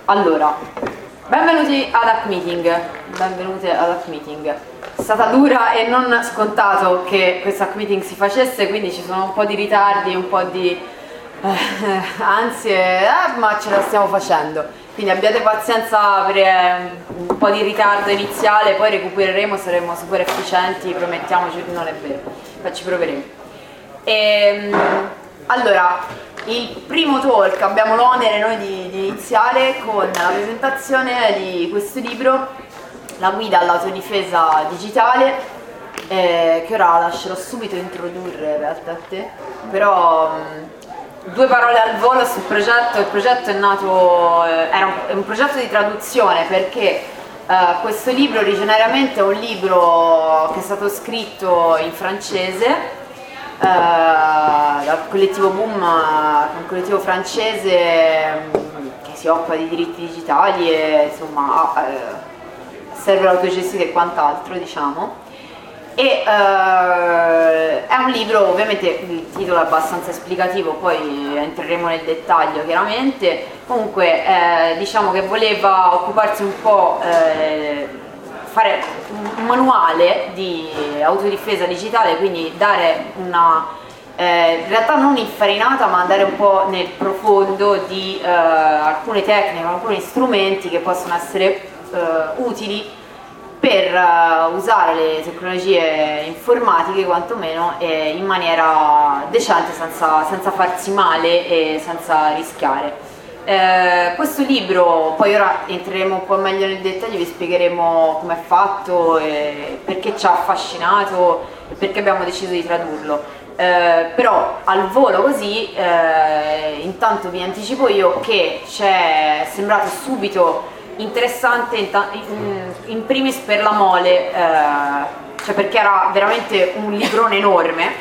Allora, benvenuti ad Hack Meeting, benvenute ad Hack Meeting. È stata dura e non scontato che questo Hack Meeting si facesse, quindi ci sono un po' di ritardi, un po' di ansie, ma ce la stiamo facendo. Quindi abbiate pazienza per un po' di ritardo iniziale, poi recupereremo, saremo super efficienti, promettiamoci, non è vero, ma ci proveremo. Allora, il primo talk abbiamo l'onere noi di iniziare con la presentazione di questo libro, La guida all'autodifesa digitale, che ora lascerò subito introdurre in realtà a te, però due parole al volo sul progetto. Il progetto è nato, è un progetto di traduzione perché questo libro originariamente è un libro che è stato scritto in francese dal collettivo Boom, un collettivo francese che si occupa di diritti digitali e insomma serve l'autogestita e quant'altro, diciamo. E è un libro, ovviamente il titolo è abbastanza esplicativo, poi entreremo nel dettaglio chiaramente. Comunque diciamo che voleva occuparsi un po', fare un manuale di autodifesa digitale, quindi dare una, in realtà non infarinata, ma andare un po' nel profondo di alcune tecniche, alcuni strumenti che possono essere utili per usare le tecnologie informatiche quantomeno in maniera decente, senza farsi male e senza rischiare. Questo libro, poi ora entreremo un po' meglio nel dettaglio, vi spiegheremo come è fatto, perché ci ha affascinato e perché abbiamo deciso di tradurlo. Però al volo così, intanto vi anticipo io che ci è sembrato subito interessante in primis per la mole, cioè perché era veramente un librone enorme,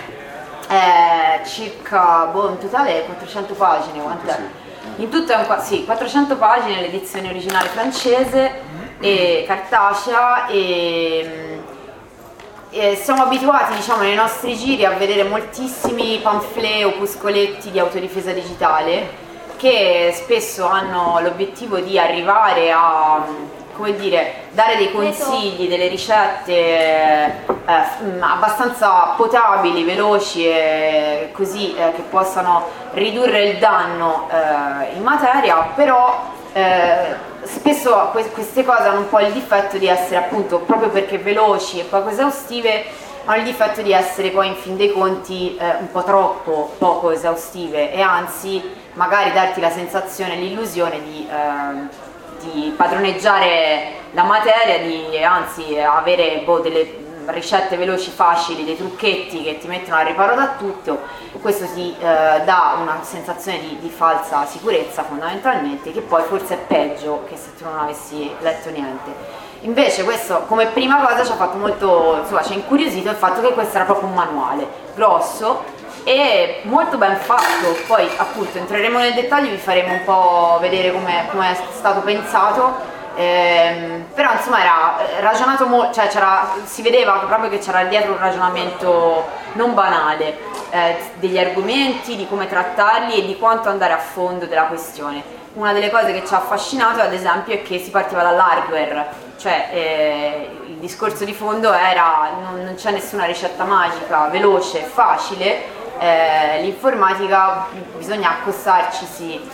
circa, in totale 400 pagine, quant'è? In tutto è sì, 400 pagine, l'edizione originale francese e cartacea, e siamo abituati, diciamo, nei nostri giri a vedere moltissimi pamphlet, opuscoletti di autodifesa digitale che spesso hanno l'obiettivo di arrivare a, come dire, dare dei consigli, delle ricette abbastanza potabili, veloci e così che possano ridurre il danno in materia, però spesso queste cose hanno un po' il difetto di essere, appunto, proprio perché veloci e poco esaustive, hanno il difetto di essere poi in fin dei conti un po' troppo poco esaustive e anzi magari darti la sensazione, l'illusione di padroneggiare la materia, di anzi avere delle ricette veloci, facili, dei trucchetti che ti mettono al riparo da tutto. Questo ti dà una sensazione di falsa sicurezza fondamentalmente, che poi forse è peggio che se tu non avessi letto niente. Invece questo, come prima cosa, ci ha fatto molto, insomma, ci ha incuriosito il fatto che questo era proprio un manuale grosso e molto ben fatto. Poi appunto entreremo nel dettaglio, vi faremo un po' vedere come è stato pensato, però insomma era ragionato molto, cioè si vedeva proprio che c'era dietro un ragionamento non banale, degli argomenti, di come trattarli e di quanto andare a fondo della questione. Una delle cose che ci ha affascinato, ad esempio, è che si partiva dall'hardware, cioè il discorso di fondo era non c'è nessuna ricetta magica, veloce, facile, l'informatica bisogna accostarcisi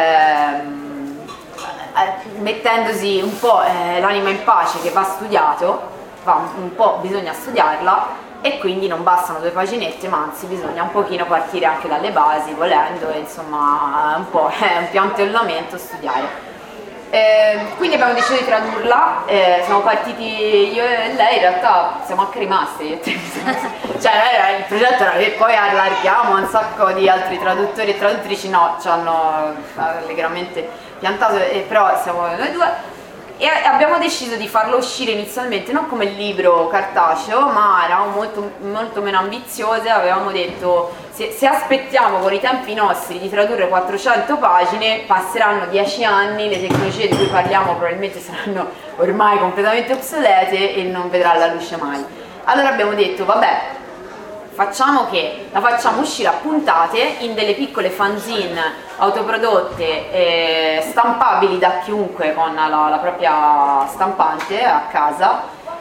mettendosi un po' l'anima in pace, che va studiato, un po' bisogna studiarla, e quindi non bastano 2 paginette, ma anzi bisogna un pochino partire anche dalle basi, volendo, e insomma un po' è un piantellamento studiare. Quindi abbiamo deciso di tradurla, siamo partiti io e lei, in realtà siamo anche rimasti, cioè il progetto era che poi allarghiamo un sacco di altri traduttori e traduttrici, no, ci hanno allegramente piantato, però siamo noi due. E abbiamo deciso di farlo uscire inizialmente non come libro cartaceo, ma eravamo molto meno ambiziose. Avevamo detto, se aspettiamo con i tempi nostri di tradurre 400 pagine, passeranno 10 anni, le tecnologie di cui parliamo probabilmente saranno ormai completamente obsolete e non vedrà la luce mai. Allora abbiamo detto, vabbè, facciamo che la facciamo uscire a puntate in delle piccole fanzine autoprodotte, stampabili da chiunque con la propria stampante a casa,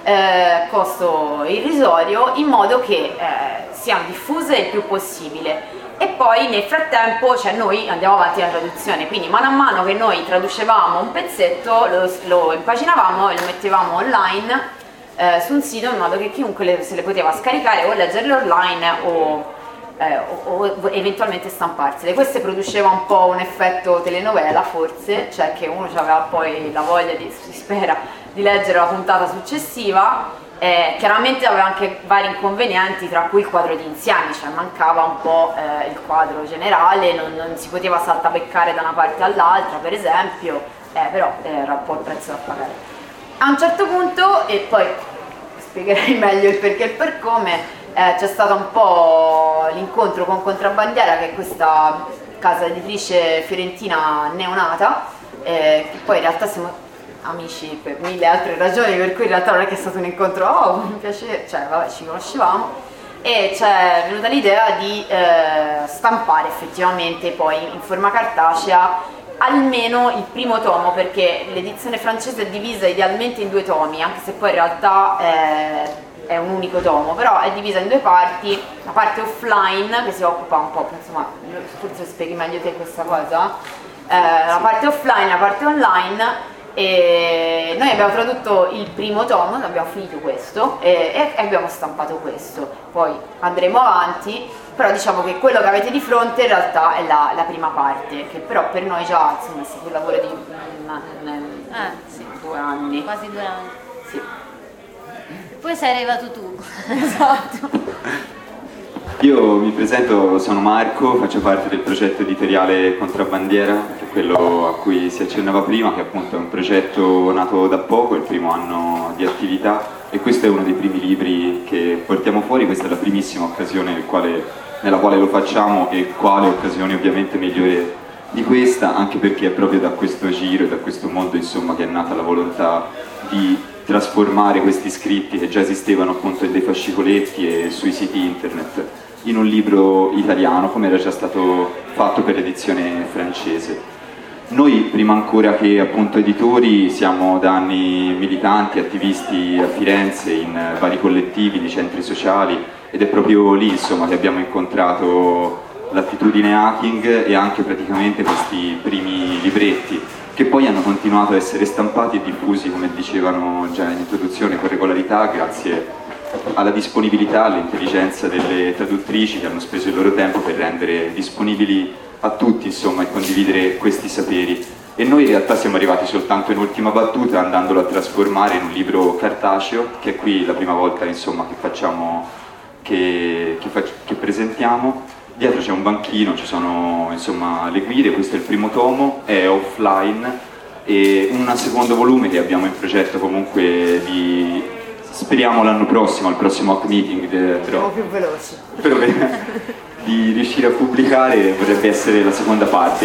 costo irrisorio, in modo che siano diffuse il più possibile. E poi nel frattempo, cioè, noi andiamo avanti nella traduzione, quindi mano a mano che noi traducevamo un pezzetto lo impaginavamo e lo mettevamo online su un sito, in modo che chiunque se le poteva scaricare o leggerle online o eventualmente stamparsele. Questo produceva un po' un effetto telenovela, forse, cioè che uno aveva poi la voglia, si spera, di leggere la puntata successiva. Chiaramente aveva anche vari inconvenienti, tra cui il quadro di insieme, cioè mancava un po' il quadro generale, non si poteva saltabeccare da una parte all'altra, per esempio, però era un po' il prezzo da pagare. A un certo punto, e poi spiegherei meglio il perché e il per come, c'è stato un po' l'incontro con Contrabbandiera, che è questa casa editrice fiorentina neonata, che poi in realtà siamo amici per mille altre ragioni, per cui in realtà non è che è stato un incontro, oh, mi piace, cioè vabbè, ci conoscevamo, e c'è venuta l'idea di stampare effettivamente poi in forma cartacea almeno il primo tomo, perché l'edizione francese è divisa idealmente in 2 tomi, anche se poi in realtà è un unico tomo, però è divisa in 2 parti, la parte offline che si occupa un po', insomma, forse spieghi meglio te questa cosa, la parte offline, la parte online. E noi abbiamo tradotto il primo tomo, abbiamo finito questo e abbiamo stampato questo, poi andremo avanti, però diciamo che quello che avete di fronte in realtà è la prima parte, che però per noi già, insomma, è stato un lavoro di sì. 2 anni. Quasi 2 anni. Sì. Poi sei arrivato tu. Esatto. Io mi presento, sono Marco, faccio parte del progetto editoriale Contrabbandiera, che è quello a cui si accennava prima, che appunto è un progetto nato da poco, è il primo anno di attività, e questo è uno dei primi libri che portiamo fuori. Questa è la primissima occasione nella quale lo facciamo, e quale occasione ovviamente migliore di questa, anche perché è proprio da questo giro e da questo mondo, insomma, che è nata la volontà di trasformare questi scritti che già esistevano appunto in dei fascicoletti e sui siti internet in un libro italiano, come era già stato fatto per l'edizione francese. Noi, prima ancora che appunto editori, siamo da anni militanti, attivisti a Firenze in vari collettivi di centri sociali, ed è proprio lì, insomma, che abbiamo incontrato l'attitudine hacking e anche praticamente questi primi libretti, che poi hanno continuato a essere stampati e diffusi, come dicevano già in introduzione, con regolarità, grazie alla disponibilità, all'intelligenza delle traduttrici, che hanno speso il loro tempo per rendere disponibili a tutti, insomma, e condividere questi saperi. E noi in realtà siamo arrivati soltanto in ultima battuta, andandolo a trasformare in un libro cartaceo, che è qui la prima volta, insomma, che facciamo, che presentiamo. Dietro c'è un banchino, ci sono, insomma, le guide. Questo è il primo tomo, è offline, e un secondo volume che abbiamo in progetto comunque di... speriamo l'anno prossimo, al prossimo hack meeting, però più veloci. Però di riuscire a pubblicare, vorrebbe essere la seconda parte, il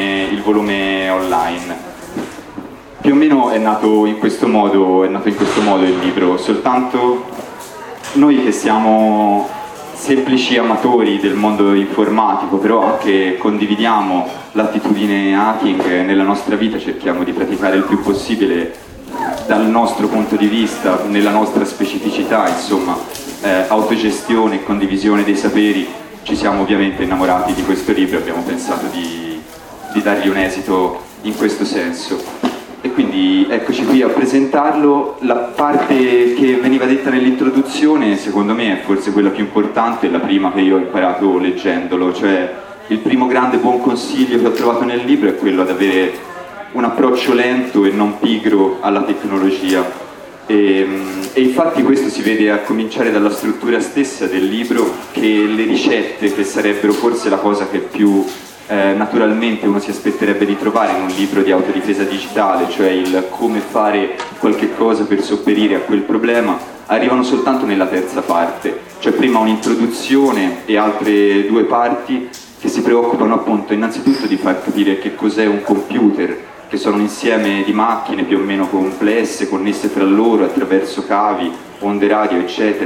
volume online. Più o meno è nato in questo modo il libro, soltanto noi che siamo semplici amatori del mondo informatico, però anche condividiamo l'attitudine hacking nella nostra vita, cerchiamo di praticare il più possibile dal nostro punto di vista, nella nostra specificità, insomma, autogestione e condivisione dei saperi. Ci siamo ovviamente innamorati di questo libro e abbiamo pensato di dargli un esito in questo senso. E quindi eccoci qui a presentarlo. La parte che veniva detta nell'introduzione, secondo me, è forse quella più importante, la prima che io ho imparato leggendolo, cioè il primo grande buon consiglio che ho trovato nel libro è quello ad avere un approccio lento e non pigro alla tecnologia, e infatti questo si vede a cominciare dalla struttura stessa del libro, che le ricette, che sarebbero forse la cosa che più naturalmente uno si aspetterebbe di trovare in un libro di autodifesa digitale, cioè il come fare qualche cosa per sopperire a quel problema, arrivano soltanto nella terza parte, cioè prima un'introduzione e altre 2 parti che si preoccupano appunto innanzitutto di far capire che cos'è un computer, che sono un insieme di macchine più o meno complesse, connesse fra loro attraverso cavi, onde radio, eccetera,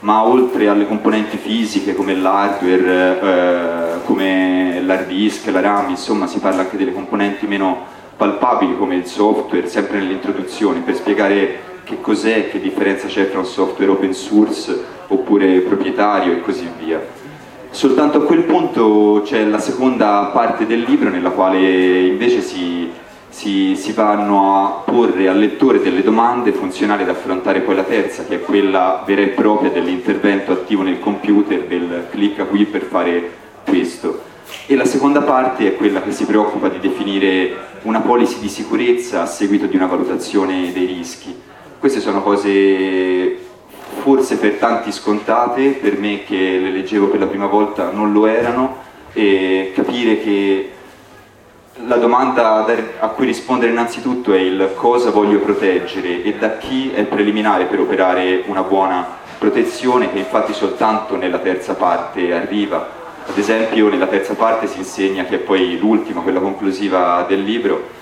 ma oltre alle componenti fisiche come l'hardware, come l'hard disk, la RAM, insomma si parla anche delle componenti meno palpabili come il software, sempre nell'introduzione, per spiegare che cos'è, che differenza c'è tra un software open source oppure proprietario e così via. Soltanto a quel punto c'è la seconda parte del libro nella quale invece si vanno a porre al lettore delle domande funzionali ad affrontare poi la terza, che è quella vera e propria dell'intervento attivo nel computer, del clicca qui per fare questo. E la seconda parte è quella che si preoccupa di definire una policy di sicurezza a seguito di una valutazione dei rischi. Queste sono cose forse per tanti scontate, per me che le leggevo per la prima volta non lo erano, e capire che la domanda a cui rispondere innanzitutto è il cosa voglio proteggere e da chi è preliminare per operare una buona protezione, che infatti soltanto nella terza parte arriva. Ad esempio nella terza parte si insegna, che è poi l'ultima, quella conclusiva del libro,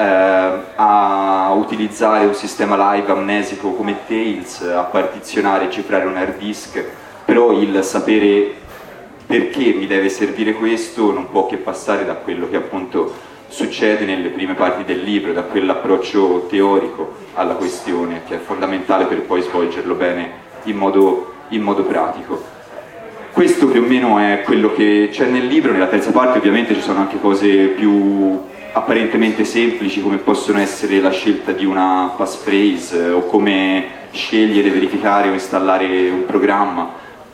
a utilizzare un sistema live amnesico come Tails, a partizionare e cifrare un hard disk, però il sapere perché mi deve servire questo non può che passare da quello che appunto succede nelle prime parti del libro, da quell'approccio teorico alla questione che è fondamentale per poi svolgerlo bene in modo pratico. Questo più o meno è quello che c'è nel libro. Nella terza parte ovviamente ci sono anche cose più apparentemente semplici, come possono essere la scelta di una passphrase o come scegliere, verificare o installare un programma.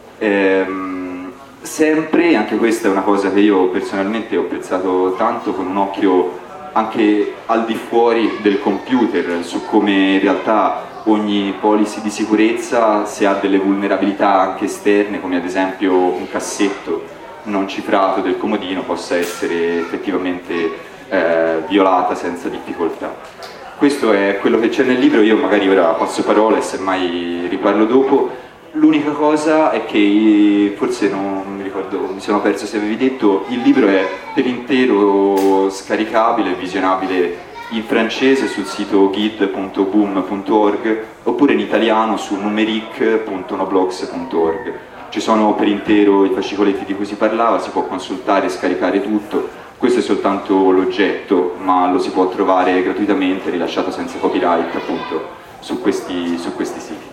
Sempre, anche questa è una cosa che io personalmente ho apprezzato tanto, con un occhio anche al di fuori del computer, su come in realtà ogni policy di sicurezza, se ha delle vulnerabilità anche esterne, come ad esempio un cassetto non cifrato del comodino, possa essere effettivamente violata senza difficoltà. Questo è quello che c'è nel libro. Io magari ora passo parola e semmai riparlo dopo. L'unica cosa è che, forse non mi ricordo, mi sono perso se avevi detto, il libro è per intero scaricabile, visionabile in francese sul sito guide.boom.org oppure in italiano su numeric.noblogs.org. Ci sono per intero i fascicoletti di cui si parlava, si può consultare e scaricare tutto. Questo è soltanto l'oggetto, ma lo si può trovare gratuitamente, rilasciato senza copyright appunto su questi siti.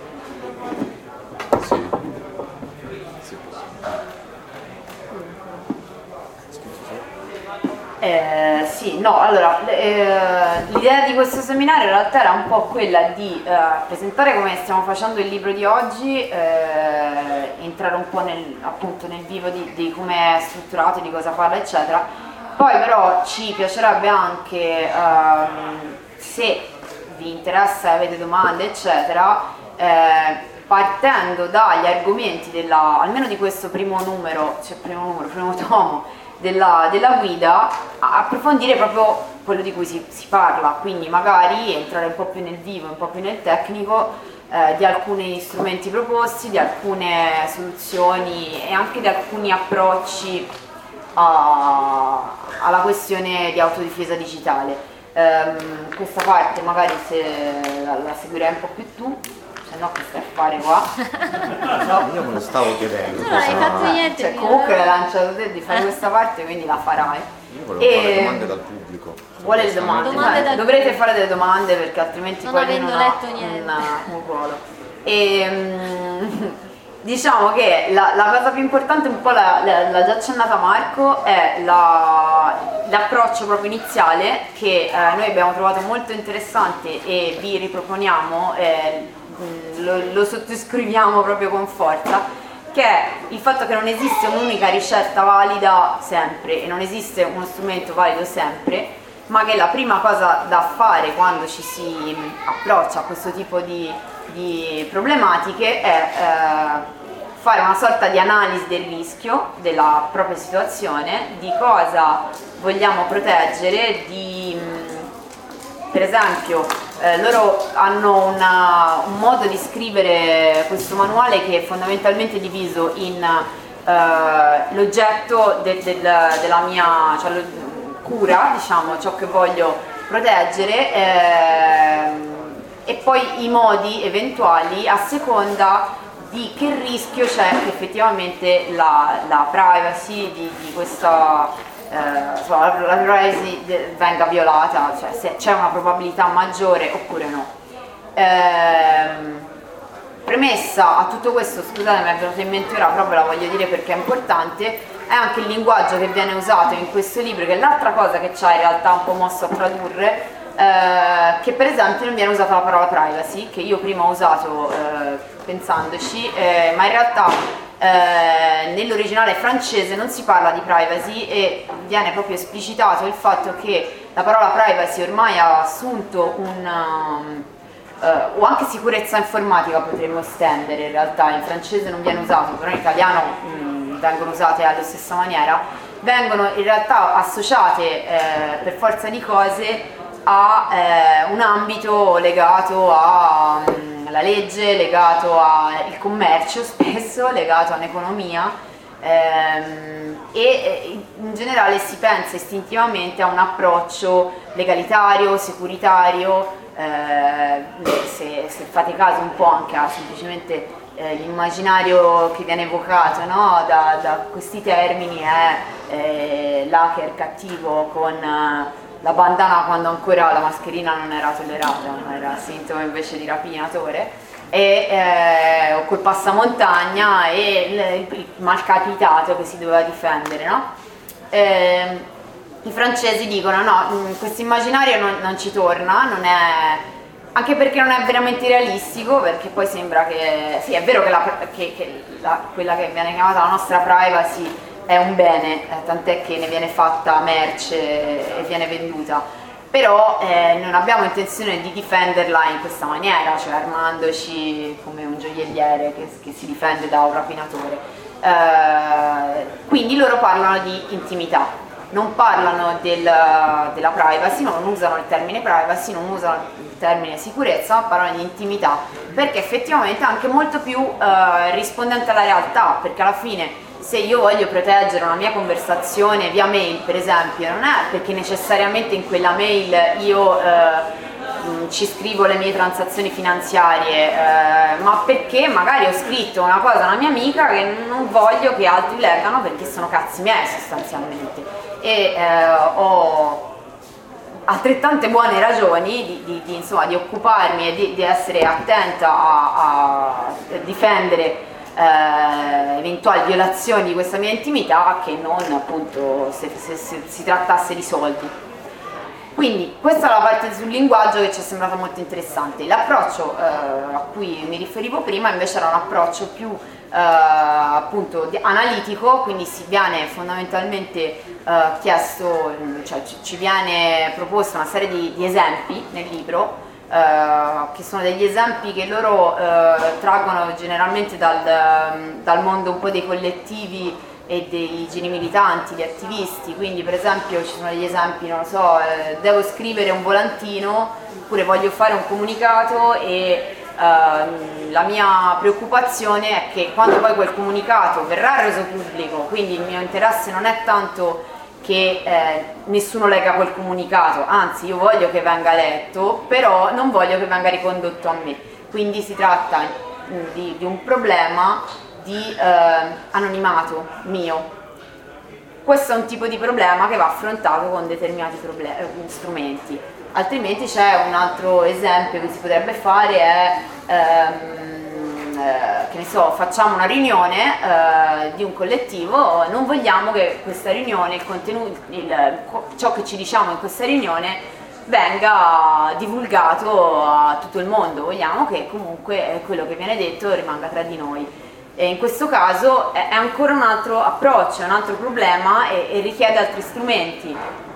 Sì, no, allora, l'idea di questo seminario in realtà era un po' quella di presentare come stiamo facendo il libro di oggi, entrare un po' appunto nel vivo di come è strutturato, di cosa parla, eccetera. Poi però ci piacerebbe anche, se vi interessa e avete domande, eccetera, partendo dagli argomenti almeno di questo primo tomo, della guida, approfondire proprio quello di cui si parla, quindi magari entrare un po' più nel vivo, un po' più nel tecnico di alcuni strumenti proposti, di alcune soluzioni e anche di alcuni approcci alla questione di autodifesa digitale. Questa parte magari se la seguirai un po' più tu, se no che stai a fare qua? No, io me lo stavo chiedendo. Non hai fatto niente. Cioè, comunque l'hai lanciato te di fare questa parte, quindi la farai. Io volevo fare domande dal pubblico. Vuole le domande? Dovrete fare delle domande perché altrimenti non poi avendo non letto ha niente. un ruolo. Diciamo che la cosa più importante, un po' l'ha già accennata Marco, è l'approccio proprio iniziale che noi abbiamo trovato molto interessante e vi riproponiamo, lo sottoscriviamo proprio con forza, che è il fatto che non esiste un'unica ricetta valida sempre e non esiste uno strumento valido sempre, ma che la prima cosa da fare quando ci si approccia a questo tipo di problematiche è fare una sorta di analisi del rischio della propria situazione, di cosa vogliamo proteggere, per esempio loro hanno un modo di scrivere questo manuale che è fondamentalmente diviso in l'oggetto della mia cura, diciamo, ciò che voglio proteggere, e poi i modi eventuali a seconda di che rischio c'è che effettivamente la privacy di questa insomma, la privacy venga violata, cioè se c'è una probabilità maggiore oppure no. Premessa a tutto questo, scusate, mi è venuto in mente ora, però ve la voglio dire perché è importante, è anche il linguaggio che viene usato in questo libro, che è l'altra cosa che ci ha in realtà un po' mosso a tradurre, che per esempio non viene usata la parola privacy, che io prima ho usato pensandoci, ma in realtà nell'originale francese non si parla di privacy e viene proprio esplicitato il fatto che la parola privacy ormai ha assunto o anche sicurezza informatica potremmo estendere, in realtà in francese non viene usato, però in italiano vengono usate alla stessa maniera, vengono in realtà associate per forza di cose a un ambito legato alla legge, legato al commercio spesso, legato all'economia e in generale si pensa istintivamente a un approccio legalitario, securitario, se fate caso un po' anche a semplicemente l'immaginario che viene evocato, no? da questi termini è l'hacker cattivo con la bandana quando ancora la mascherina non era tollerata, ma era sintomo invece di rapinatore, o col passamontagna e il malcapitato che si doveva difendere, no? I francesi dicono no, questo immaginario non ci torna, non è, anche perché non è veramente realistico, perché poi sembra che, sì è vero che quella che viene chiamata la nostra privacy è un bene, tant'è che ne viene fatta merce e viene venduta, però non abbiamo intenzione di difenderla in questa maniera, cioè armandoci come un gioielliere che si difende da un rapinatore. Quindi loro parlano di intimità, non parlano della privacy, non usano il termine privacy, non usano il termine sicurezza, ma parlano di intimità, perché effettivamente è anche molto più rispondente alla realtà, perché alla fine se io voglio proteggere una mia conversazione via mail, per esempio, non è perché necessariamente in quella mail io ci scrivo le mie transazioni finanziarie, ma perché magari ho scritto una cosa a una mia amica che non voglio che altri leggano perché sono cazzi miei sostanzialmente, e ho altrettante buone ragioni di occuparmi e di essere attenta a difendere eventuali violazioni di questa mia intimità che non appunto se si trattasse di soldi. Quindi questa è la parte sul linguaggio che ci è sembrata molto interessante. L'approccio a cui mi riferivo prima invece era un approccio più appunto analitico, che si viene fondamentalmente chiesto, cioè ci viene proposta una serie di esempi nel libro, che sono degli esempi che loro traggono generalmente dal mondo un po' dei collettivi e dei igieni militanti, di attivisti. Quindi per esempio ci sono degli esempi, non lo so, devo scrivere un volantino oppure voglio fare un comunicato e la mia preoccupazione è che quando poi quel comunicato verrà reso pubblico, quindi il mio interesse non è tanto che nessuno legga quel comunicato, anzi io voglio che venga letto, però non voglio che venga ricondotto a me, quindi si tratta di un problema di anonimato mio. Questo è un tipo di problema che va affrontato con determinati strumenti, altrimenti c'è un altro esempio che si potrebbe fare, è che ne so, facciamo una riunione di un collettivo, non vogliamo che questa riunione, il contenuto, ciò che ci diciamo in questa riunione venga divulgato a tutto il mondo, vogliamo che comunque quello che viene detto rimanga tra di noi. E in questo caso è ancora un altro approccio, un altro problema e richiede altri strumenti.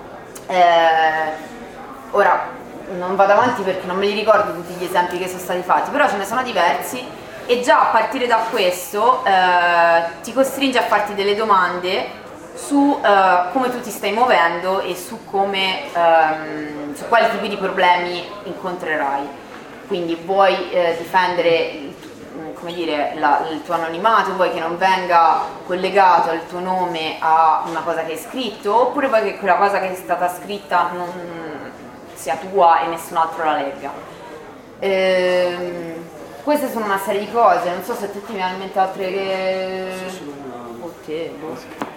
Ora non vado avanti perché non me li ricordo tutti gli esempi che sono stati fatti, però ce ne sono diversi e già a partire da questo ti costringe a farti delle domande su come tu ti stai muovendo e su quali tipi di problemi incontrerai. Quindi vuoi difendere come dire, il tuo anonimato, vuoi che non venga collegato il tuo nome a una cosa che hai scritto, oppure vuoi che quella cosa che è stata scritta non sia tua e nessun altro la legga. queste sono una serie di cose, non so se a te ti viene in mente altre che... o te, boh.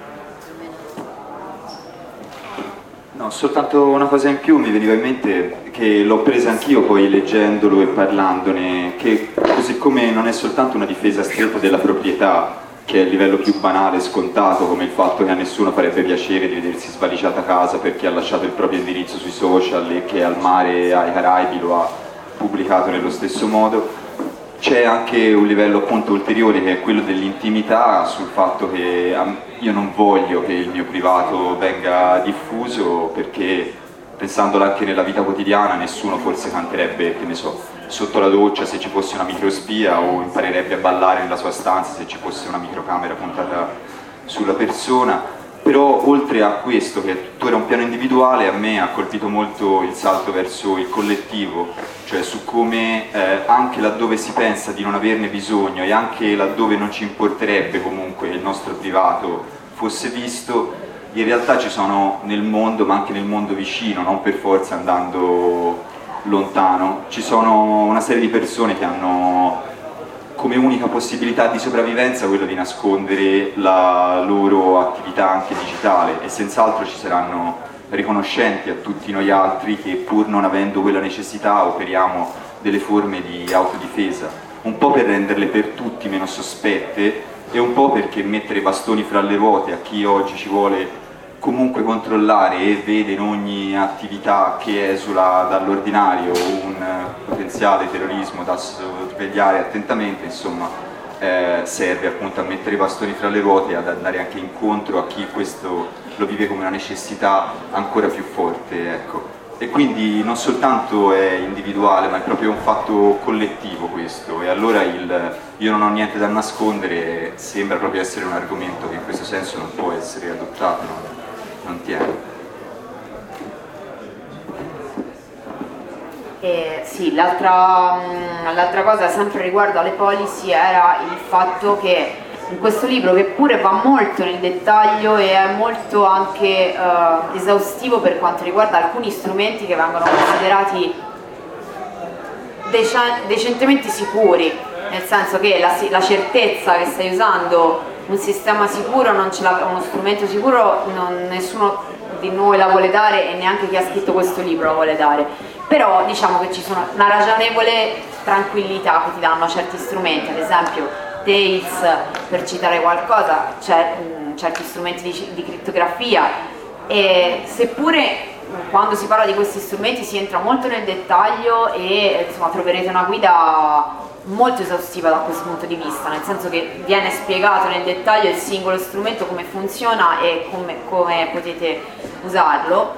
No, soltanto una cosa in più mi veniva in mente, che l'ho presa anch'io poi leggendolo e parlandone, che così come non è soltanto una difesa stretta della proprietà, che è il livello più banale, scontato, come il fatto che a nessuno farebbe piacere di vedersi svaligiata casa perché ha lasciato il proprio indirizzo sui social e che al mare, ai Caraibi, lo ha pubblicato nello stesso modo. C'è anche un livello appunto ulteriore, che è quello dell'intimità, sul fatto che io non voglio che il mio privato venga diffuso, perché pensandola anche nella vita quotidiana nessuno forse canterebbe, che ne so, sotto la doccia se ci fosse una microspia, o imparerebbe a ballare nella sua stanza se ci fosse una microcamera puntata sulla persona. Però oltre a questo, che è tuttora un piano individuale, a me ha colpito molto il salto verso il collettivo, cioè su come anche laddove si pensa di non averne bisogno e anche laddove non ci importerebbe comunque il nostro privato fosse visto, in realtà ci sono nel mondo, ma anche nel mondo vicino, non per forza andando lontano, ci sono una serie di persone che hanno come unica possibilità di sopravvivenza quello di nascondere la loro attività anche digitale, e senz'altro ci saranno riconoscenti a tutti noi altri che, pur non avendo quella necessità, operiamo delle forme di autodifesa, un po' per renderle per tutti meno sospette e un po' perché mettere bastoni fra le ruote a chi oggi ci vuole comunque controllare e vede in ogni attività che esula dall'ordinario un potenziale terrorismo da sorvegliare attentamente, insomma, serve appunto a mettere i bastoni fra le ruote e ad andare anche incontro a chi questo lo vive come una necessità ancora più forte, ecco. E quindi non soltanto è individuale, ma è proprio un fatto collettivo questo, e allora il io non ho niente da nascondere sembra proprio essere un argomento che in questo senso non può essere adottato. Non tiene. Sì, l'altra cosa sempre riguardo alle policy era il fatto che in questo libro, che pure va molto nel dettaglio e è molto anche esaustivo per quanto riguarda alcuni strumenti che vengono considerati decentemente sicuri, nel senso che la certezza che stai usando un sistema sicuro, non ce l'ha, uno strumento sicuro, nessuno di noi la vuole dare e neanche chi ha scritto questo libro la vuole dare, però diciamo che ci sono una ragionevole tranquillità che ti danno certi strumenti, ad esempio Tails, per citare qualcosa, c'è certi strumenti di crittografia, e seppure quando si parla di questi strumenti si entra molto nel dettaglio e insomma troverete una guida molto esaustiva da questo punto di vista, nel senso che viene spiegato nel dettaglio il singolo strumento, come funziona e come potete usarlo,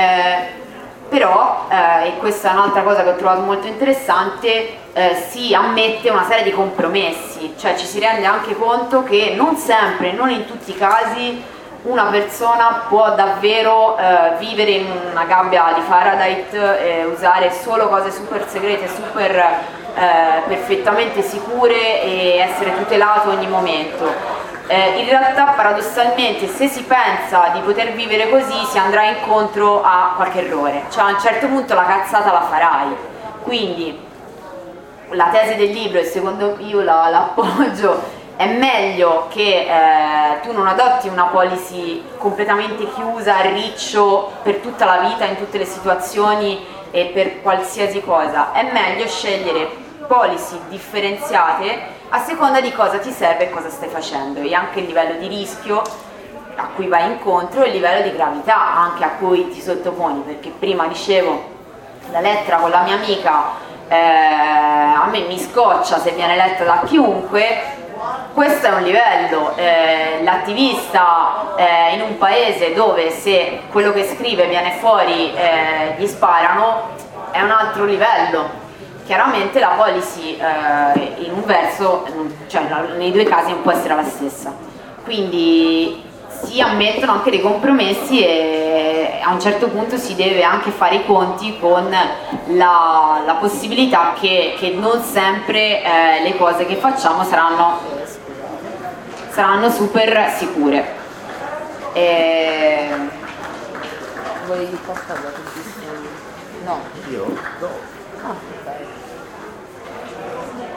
però, e questa è un'altra cosa che ho trovato molto interessante, si ammette una serie di compromessi, cioè ci si rende anche conto che non sempre, non in tutti i casi, una persona può davvero vivere in una gabbia di Faraday e usare solo cose super segrete, super perfettamente sicure e essere tutelato ogni momento. In realtà paradossalmente, se si pensa di poter vivere così, si andrà incontro a qualche errore, cioè a un certo punto la cazzata la farai. Quindi la tesi del libro, e secondo io l'appoggio, è meglio che tu non adotti una policy completamente chiusa, a riccio, per tutta la vita, in tutte le situazioni e per qualsiasi cosa. È meglio scegliere policy differenziate a seconda di cosa ti serve e cosa stai facendo, e anche il livello di rischio a cui vai incontro e il livello di gravità anche a cui ti sottoponi, perché prima dicevo la lettera con la mia amica a me mi scoccia se viene letta da chiunque. Questo è un livello, l'attivista in un paese dove se quello che scrive viene fuori gli sparano è un altro livello. Chiaramente la policy in un verso, cioè nei due casi non può essere la stessa, quindi si ammettono anche dei compromessi e a un certo punto si deve anche fare i conti con la possibilità che non sempre le cose che facciamo saranno super sicure. Volevi passare da tutti? No. Io? No. Ah, ok.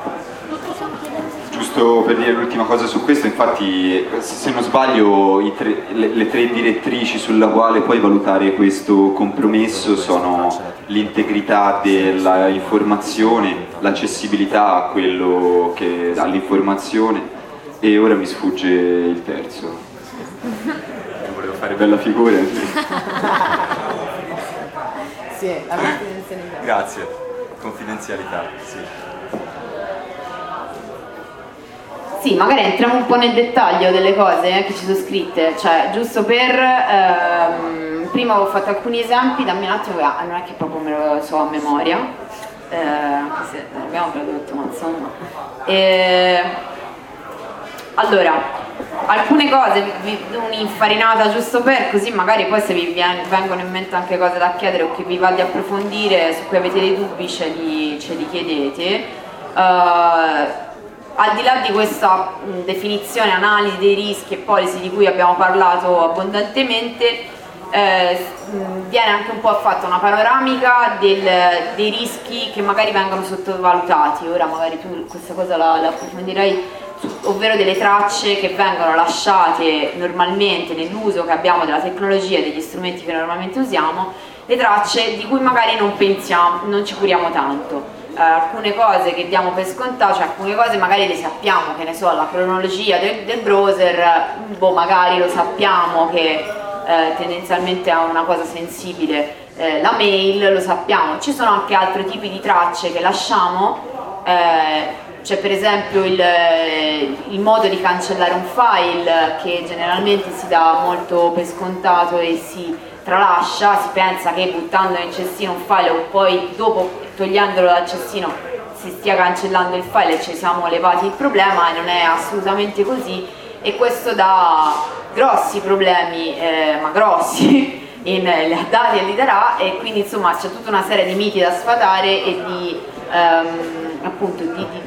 Giusto per dire l'ultima cosa su questo, infatti se non sbaglio le tre direttrici sulla quale poi valutare questo compromesso sono l'integrità dell'informazione, l'accessibilità a quello che all'informazione e ora mi sfugge il terzo. Volevo fare bella figura. Sì, la confidenzialità. Grazie, confidenzialità, sì. Sì, magari entriamo un po' nel dettaglio delle cose che ci sono scritte, cioè giusto per... prima avevo fatto alcuni esempi, dammi un attimo, non è che proprio me lo so a memoria, anche se non abbiamo tradotto, ma insomma. Allora, alcune cose, un'infarinata giusto per, così magari poi se vi vengono in mente anche cose da chiedere o che vi va di approfondire, su cui avete dei dubbi ce li chiedete. Al di là di questa definizione, analisi dei rischi e policy di cui abbiamo parlato abbondantemente, viene anche un po' fatta una panoramica dei rischi che magari vengono sottovalutati. Ora magari tu questa cosa la approfondirai, ovvero delle tracce che vengono lasciate normalmente nell'uso che abbiamo della tecnologia e degli strumenti che normalmente usiamo, le tracce di cui magari non pensiamo, non ci curiamo tanto. Alcune cose che diamo per scontato, cioè alcune cose magari le sappiamo, che ne so, la cronologia del browser, magari lo sappiamo che tendenzialmente è una cosa sensibile, la mail lo sappiamo, ci sono anche altri tipi di tracce che lasciamo, c'è per esempio il modo di cancellare un file che generalmente si dà molto per scontato e si tralascia, si pensa che buttando nel cestino un file o poi dopo togliendolo dal cestino si stia cancellando il file e ci siamo levati il problema, e non è assolutamente così, e questo dà grossi problemi, ma grossi, in dati e litera, e quindi insomma c'è tutta una serie di miti da sfatare e appunto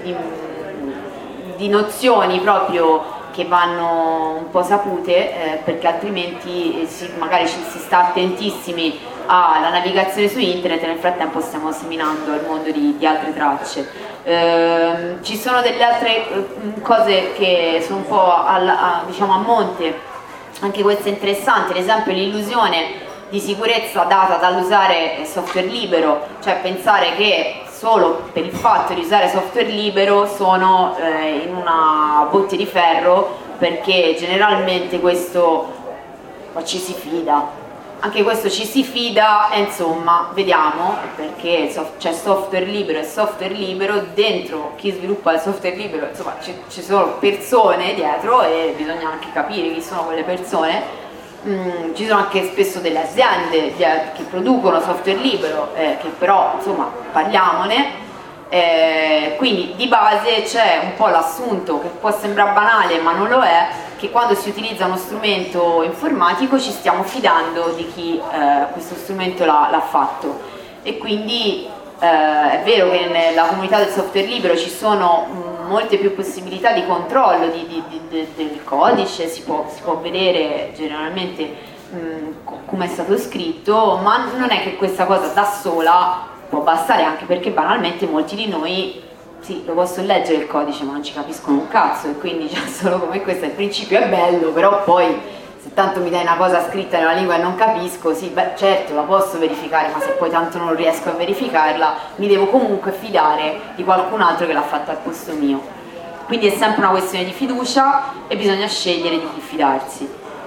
di nozioni proprio che vanno un po' sapute, perché altrimenti magari si sta attentissimi alla navigazione su internet e nel frattempo stiamo seminando il mondo di altre tracce. Ci sono delle altre cose che sono un po' diciamo a monte, anche queste interessanti, ad esempio l'illusione di sicurezza data dall'usare software libero, cioè pensare che solo per il fatto di usare software libero sono in una botte di ferro, perché generalmente questo ci si fida. Anche questo ci si fida e insomma vediamo, perché c'è software libero e software libero, dentro chi sviluppa il software libero insomma ci sono persone dietro e bisogna anche capire chi sono quelle persone. Ci sono anche spesso delle aziende che producono software libero, che però insomma parliamone, quindi di base c'è un po' l'assunto che può sembrare banale ma non lo è, che quando si utilizza uno strumento informatico ci stiamo fidando di chi questo strumento l'ha fatto, e quindi è vero che nella comunità del software libero ci sono molte più possibilità di controllo del codice, si può vedere generalmente come è stato scritto, ma non è che questa cosa da sola può bastare, anche perché banalmente molti di noi sì, lo posso leggere il codice ma non ci capiscono un cazzo, e quindi già solo come questo il principio è bello, però poi se tanto mi dai una cosa scritta nella lingua e non capisco, sì, beh, certo la posso verificare, ma se poi tanto non riesco a verificarla mi devo comunque fidare di qualcun altro che l'ha fatta al posto mio. Quindi è sempre una questione di fiducia e bisogna scegliere di chi fidarsi.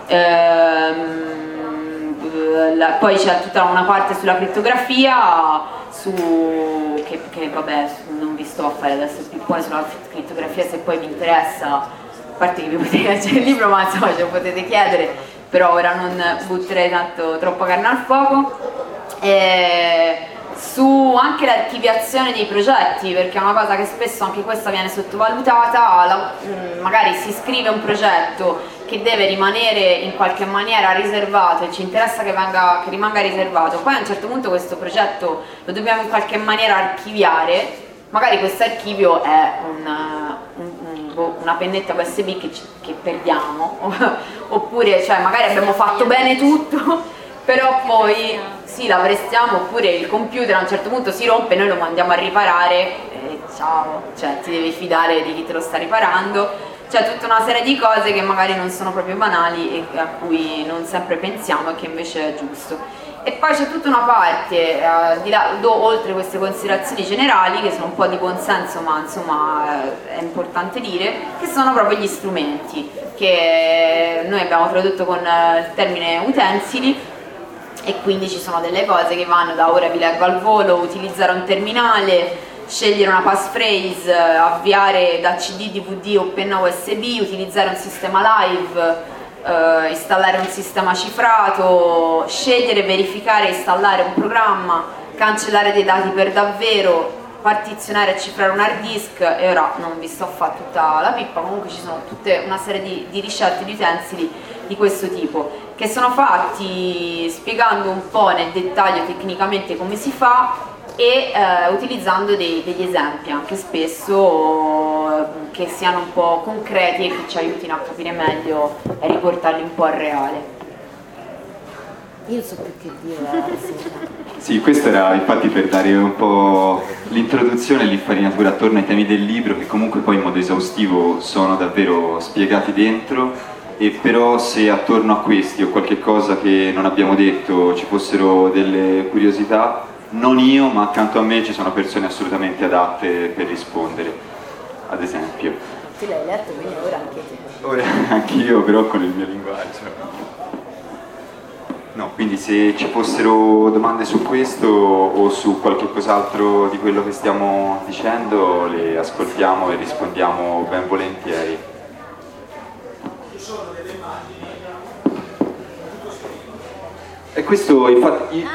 Poi c'è tutta una parte sulla crittografia, che vabbè non vi sto a fare adesso il pippone sulla crittografia, se poi vi interessa, a parte che vi potete leggere il libro, ma insomma ce lo potete chiedere, però ora non butterei troppa carne al fuoco. Su anche l'archiviazione dei progetti, perché è una cosa che spesso anche questa viene sottovalutata, magari si scrive un progetto che deve rimanere in qualche maniera riservato e ci interessa che rimanga riservato, poi a un certo punto questo progetto lo dobbiamo in qualche maniera archiviare, magari questo archivio è una pennetta USB che perdiamo oppure cioè magari abbiamo fatto bene tutto però poi sì, la prestiamo, oppure il computer a un certo punto si rompe, noi lo mandiamo a riparare e ciao, cioè ti devi fidare di chi te lo sta riparando. C'è tutta una serie di cose che magari non sono proprio banali e a cui non sempre pensiamo e che invece è giusto. E poi c'è tutta una parte, oltre queste considerazioni generali, che sono un po' di consenso, ma insomma è importante dire, che sono proprio gli strumenti, che noi abbiamo tradotto con il termine utensili, e quindi ci sono delle cose che vanno da, ora vi leggo al volo, utilizzare un terminale, scegliere una passphrase, avviare da CD, DVD o penna USB, utilizzare un sistema live, installare un sistema cifrato, scegliere, verificare e installare un programma, cancellare dei dati per davvero, partizionare e cifrare un hard disk. E ora non vi sto a fare tutta la pippa, comunque ci sono tutta una serie di ricette, di utensili di questo tipo, che sono fatti spiegando un po' nel dettaglio tecnicamente come si fa e utilizzando degli esempi anche spesso che siano un po' concreti e che ci aiutino a capire meglio e riportarli un po' al reale. Io so più che dire. Sì, questo era infatti per dare un po' l'introduzione e l'infarinatura attorno ai temi del libro, che comunque poi in modo esaustivo sono davvero spiegati dentro, e però se attorno a questi o qualche cosa che non abbiamo detto ci fossero delle curiosità, non io, ma accanto a me ci sono persone assolutamente adatte per rispondere, ad esempio. Tu l'hai letto, quindi ora anche te. Ora anch'io, però con il mio linguaggio. No, quindi se ci fossero domande su questo o su qualche cos'altro di quello che stiamo dicendo, le ascoltiamo e rispondiamo ben volentieri. E questo infatti...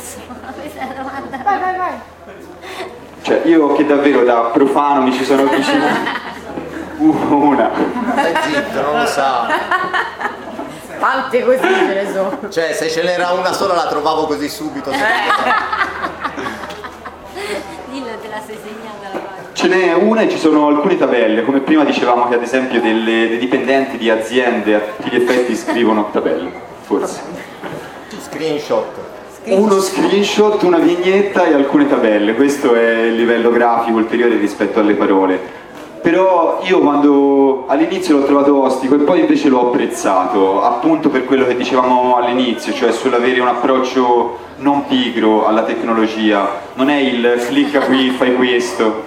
Vai. Cioè io che davvero da profano mi ci sono avvicinato una. Stai zitto, non lo sa. Tante così ce ne sono. Cioè se ce n'era una sola la trovavo così subito. Dillo, te la sei segnata la pagina. Ce n'è una e ci sono alcune tabelle, come prima dicevamo che ad esempio dei dipendenti di aziende a tutti gli effetti scrivono tabelle, forse. Screenshot. Uno screenshot, una vignetta e alcune tabelle, questo è il livello grafico ulteriore rispetto alle parole. Però io quando all'inizio l'ho trovato ostico e poi invece l'ho apprezzato, appunto per quello che dicevamo all'inizio, cioè sull'avere un approccio non pigro alla tecnologia, non è il clicca qui, fai questo.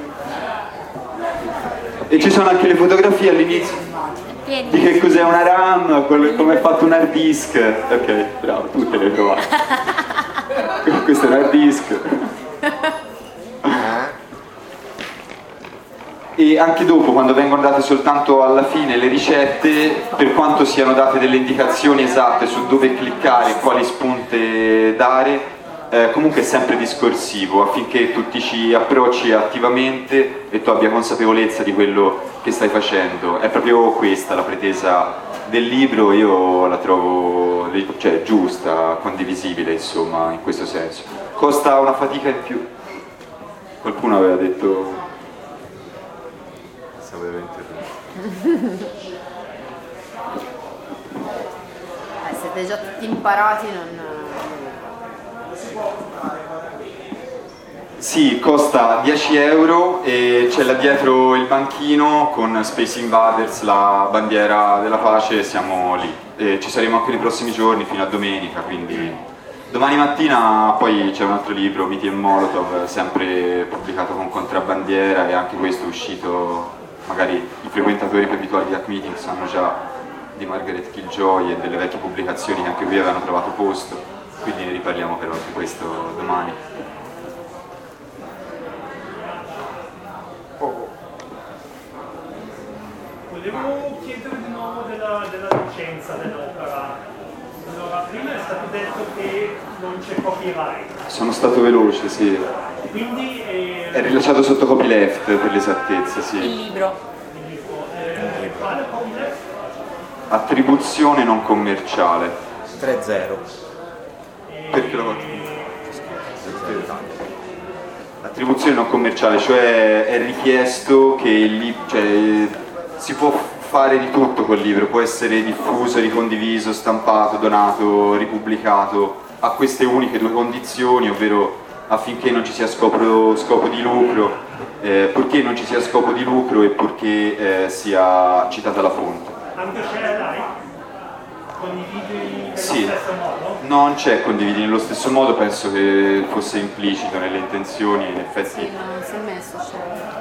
E ci sono anche le fotografie all'inizio di che cos'è una RAM, come è fatto un hard disk. Ok, bravo, tutte le hai trovate. Questo è un hard disk. E anche dopo, quando vengono date soltanto alla fine le ricette, per quanto siano date delle indicazioni esatte su dove cliccare e quali spunte dare, comunque è sempre discorsivo, affinché tu ti ci approcci attivamente e tu abbia consapevolezza di quello che stai facendo. È proprio questa la pretesa del libro, io la trovo giusta, condivisibile, insomma, in questo senso. Costa una fatica in più. Qualcuno aveva detto... Stavo interrompendo. Siete già tutti imparati, non... Sì, costa 10 euro e c'è là dietro il banchino con Space Invaders, la bandiera della pace, siamo lì. E ci saremo anche nei prossimi giorni, fino a domenica, quindi... Domani mattina poi c'è un altro libro, Miti e Molotov, sempre pubblicato con Contrabbandiera, e anche questo è uscito, magari i frequentatori più abituali di Hack Meeting sanno già di Margaret Killjoy e delle vecchie pubblicazioni che anche qui avevano trovato posto, quindi ne riparliamo però anche questo domani. Volevo chiedere di nuovo della licenza dell'opera. Allora, prima è stato detto che non c'è copyright. Sono stato veloce, sì. Quindi È rilasciato sotto copyleft per l'esattezza, sì. Il libro. quale copyleft? Attribuzione non commerciale. 3-0. Perché lo attribuzione non commerciale, cioè è richiesto che si può fare di tutto col libro, può essere diffuso, ricondiviso, stampato, donato, ripubblicato, a queste uniche due condizioni, ovvero affinché non ci sia scopo di lucro, purché non ci sia scopo di lucro e purché sia citata la fonte. Anche share like? Condividi nello Sì. stesso modo? Non c'è condividi nello stesso modo, penso che fosse implicito nelle intenzioni, in effetti. Sì, non si è messo share.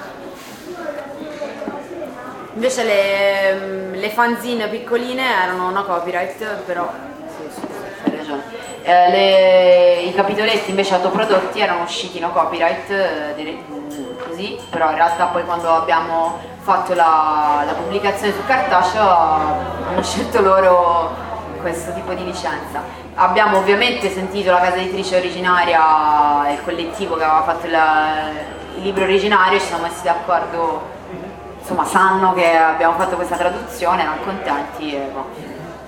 Invece le fanzine piccoline erano una copyright, però sì, hai ragione. I capitoletti invece autoprodotti erano usciti no copyright, così, però in realtà poi quando abbiamo fatto la pubblicazione su cartaceo hanno scelto loro questo tipo di licenza. Abbiamo ovviamente sentito la casa editrice originaria, il collettivo che aveva fatto il libro originario, ci siamo messi d'accordo, insomma sanno che abbiamo fatto questa traduzione, erano contenti e boh.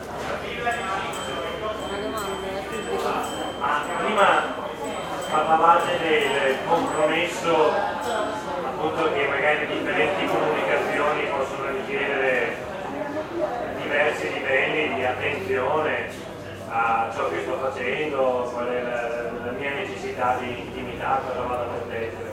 Prima parlavate del compromesso, appunto, che magari differenti comunicazioni possono richiedere diversi livelli di attenzione a ciò che sto facendo, qual è la mia necessità di intimità, cosa vado a proteggere.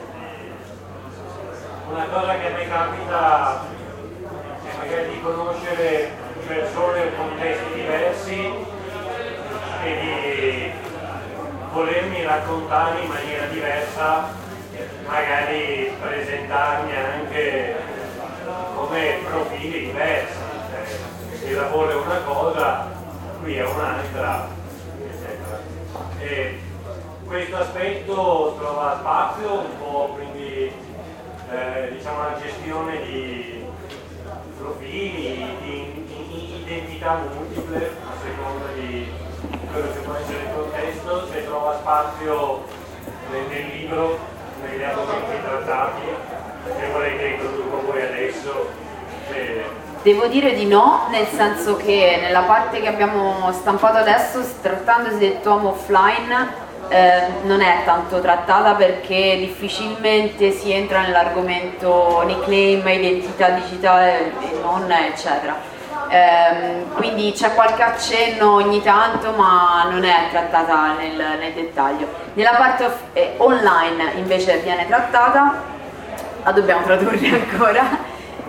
Una cosa che a me capita è magari di conoscere persone o contesti diversi e di volermi raccontare in maniera diversa, magari presentarmi anche come profili diversi. Il lavoro è una cosa, qui è un'altra, eccetera. E questo aspetto trova spazio un po', quindi diciamo la gestione di profili, di identità multiple a seconda di quello che può essere il contesto, se trova spazio nel libro, negli argomenti trattati, se volete introdurlo voi adesso. Devo dire di no, nel senso che nella parte che abbiamo stampato adesso, trattandosi del tomo offline, non è tanto trattata perché difficilmente si entra nell'argomento nickname, identità digitale e non, eccetera. Quindi c'è qualche accenno ogni tanto, ma non è trattata nel dettaglio. Nella parte online invece viene trattata, la dobbiamo tradurre ancora.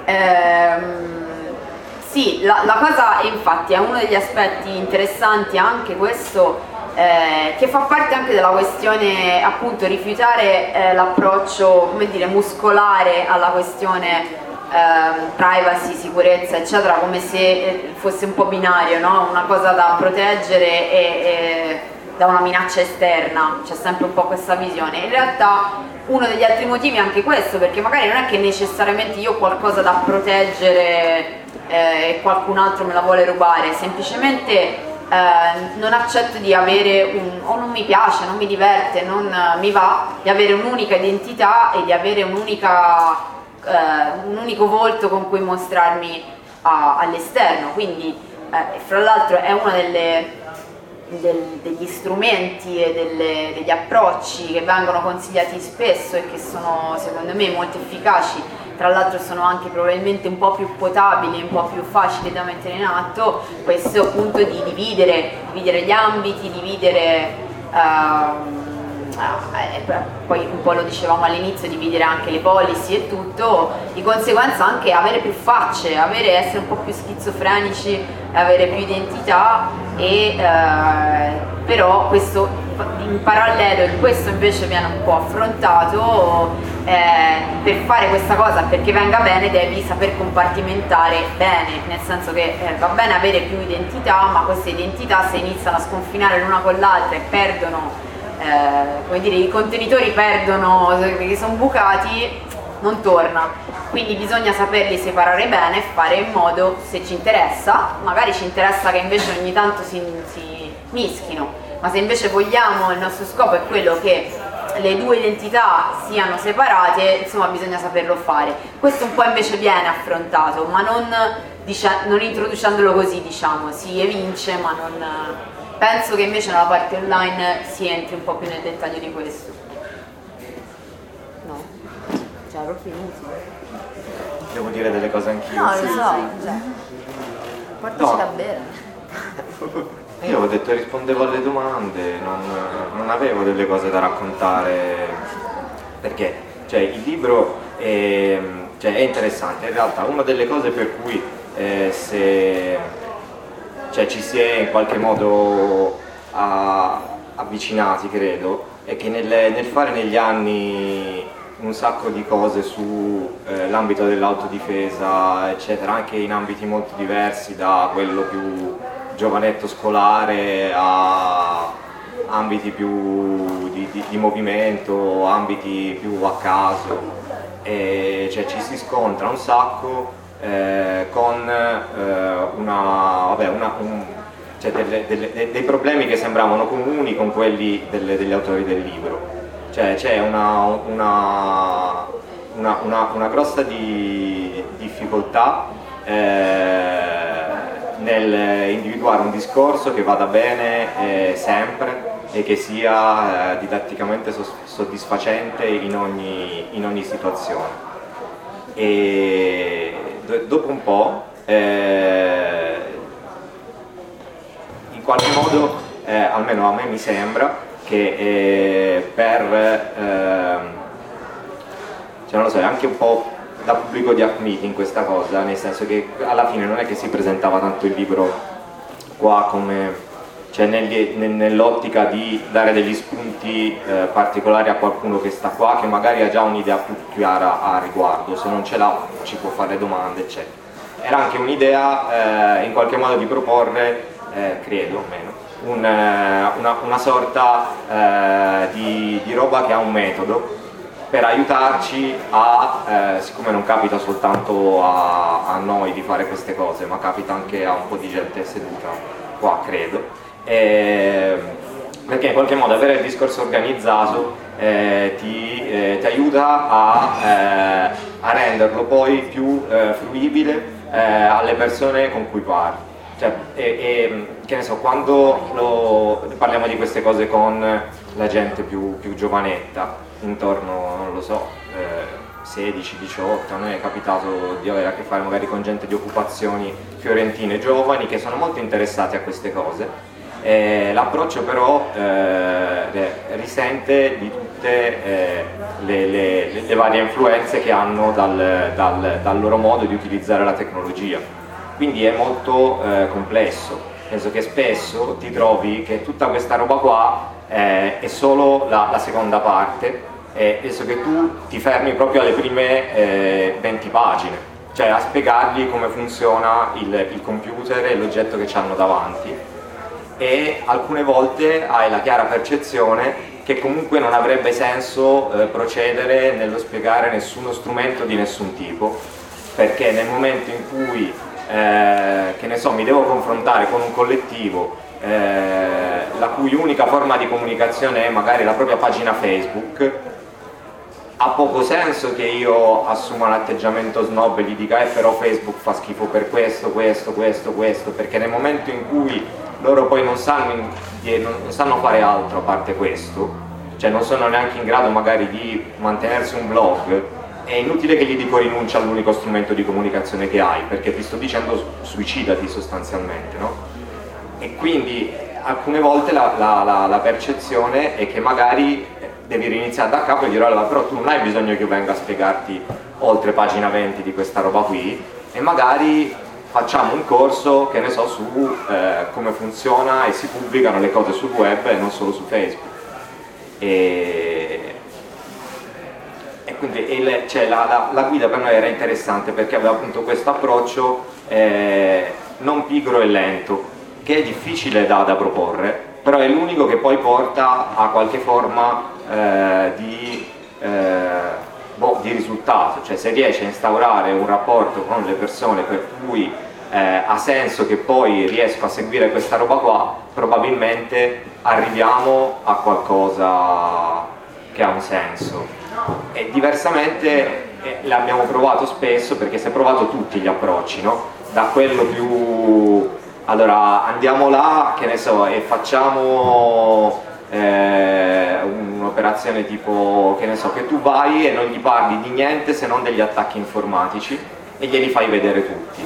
Sì, la cosa infatti è uno degli aspetti interessanti anche questo, che fa parte anche della questione, appunto, rifiutare l'approccio, come dire, muscolare alla questione privacy, sicurezza, eccetera, come se fosse un po' binario, no? Una cosa da proteggere e da una minaccia esterna, c'è sempre un po' questa visione. In realtà uno degli altri motivi è anche questo, perché magari non è che necessariamente io ho qualcosa da proteggere e qualcun altro me la vuole rubare, semplicemente non accetto di avere o non mi piace, non mi diverte, non mi va di avere un'unica identità e di avere un unico volto con cui mostrarmi all'esterno. Quindi fra l'altro è uno degli strumenti e degli approcci che vengono consigliati spesso e che sono secondo me molto efficaci. Tra l'altro sono anche probabilmente un po' più potabili, un po' più facili da mettere in atto, questo appunto di dividere gli ambiti, dividere poi un po' lo dicevamo all'inizio, dividere anche le policy e tutto, di conseguenza anche avere più facce, essere un po' più schizofrenici, avere più identità però questo in parallelo, e questo invece viene un po' affrontato, per fare questa cosa, perché venga bene devi saper compartimentare bene, nel senso che va bene avere più identità, ma queste identità se iniziano a sconfinare l'una con l'altra e perdono, come dire, i contenitori perdono, che sono bucati, non torna. Quindi bisogna saperli separare bene e fare in modo, se ci interessa, magari ci interessa che invece ogni tanto si mischino, ma se invece vogliamo, il nostro scopo è quello che le due identità siano separate, insomma bisogna saperlo fare. Questo un po' invece viene affrontato, ma non introducendolo così, diciamo, si evince, ma non... Penso che invece nella parte online si entri un po' più nel dettaglio di questo. No, cioè ero finito. Devo dire delle cose anch'io. No, lo so, cioè, portaci No. da bere. Io ho detto rispondevo alle domande, non avevo delle cose da raccontare, perché cioè, il libro è interessante. In realtà una delle cose per cui ci si è in qualche modo avvicinati, credo, è che nel fare negli anni un sacco di cose su l'ambito dell'autodifesa, eccetera, anche in ambiti molto diversi, da quello più giovanetto scolare a ambiti più di movimento, ambiti più a caso, e cioè ci si scontra un sacco con dei problemi che sembravano comuni con quelli degli autori del libro. Cioè c'è una grossa difficoltà nel individuare un discorso che vada bene sempre e che sia didatticamente soddisfacente in ogni situazione. E dopo un po', in qualche modo, almeno a me mi sembra, che non lo so, è anche un po' da pubblico di Hack Meeting questa cosa, nel senso che alla fine non è che si presentava tanto il libro qua come, cioè nell'ottica di dare degli spunti particolari a qualcuno che sta qua, che magari ha già un'idea più chiara a riguardo, se non ce l'ha ci può fare domande, eccetera. Era anche un'idea in qualche modo di proporre, credo almeno, una sorta di roba che ha un metodo per aiutarci siccome non capita soltanto a noi di fare queste cose, ma capita anche a un po' di gente seduta qua, credo, perché in qualche modo avere il discorso organizzato ti aiuta a renderlo poi più fruibile alle persone con cui parli. Cioè, che ne so, quando parliamo di queste cose con la gente più giovanetta, intorno, non lo so, 16-18, a noi è capitato di avere a che fare magari con gente di occupazioni fiorentine giovani che sono molto interessati a queste cose. L'approccio però risente di tutte le varie influenze che hanno dal loro modo di utilizzare la tecnologia. Quindi è molto complesso, penso che spesso ti trovi che tutta questa roba qua è solo la seconda parte, e penso che tu ti fermi proprio alle prime 20 pagine, cioè a spiegargli come funziona il computer e l'oggetto che ci hanno davanti, e alcune volte hai la chiara percezione che comunque non avrebbe senso procedere nello spiegare nessuno strumento di nessun tipo, perché nel momento in cui che ne so, mi devo confrontare con un collettivo la cui unica forma di comunicazione è magari la propria pagina Facebook, ha poco senso che io assuma l'atteggiamento snob e gli dica però Facebook fa schifo per questo, perché nel momento in cui loro poi non sanno fare altro a parte questo, cioè non sono neanche in grado magari di mantenersi un blog, è inutile che gli dico rinuncia all'unico strumento di comunicazione che hai, perché ti sto dicendo suicidati sostanzialmente, no? E quindi alcune volte la percezione è che magari devi riniziare da capo e dire allora però tu non hai bisogno che io venga a spiegarti oltre pagina 20 di questa roba qui, e magari facciamo un corso, che ne so, su come funziona e si pubblicano le cose sul web e non solo su Facebook. E quindi la guida per noi era interessante perché aveva appunto questo approccio non pigro e lento, che è difficile da proporre, però è l'unico che poi porta a qualche forma di risultato. Cioè se riesce a instaurare un rapporto con le persone per cui ha senso che poi riesco a seguire questa roba qua, probabilmente arriviamo a qualcosa che ha un senso. E diversamente l'abbiamo provato spesso, perché si è provato tutti gli approcci, no? Da quello più allora andiamo là, che ne so, e facciamo un'operazione tipo, che ne so, che tu vai e non gli parli di niente se non degli attacchi informatici e glieli fai vedere tutti,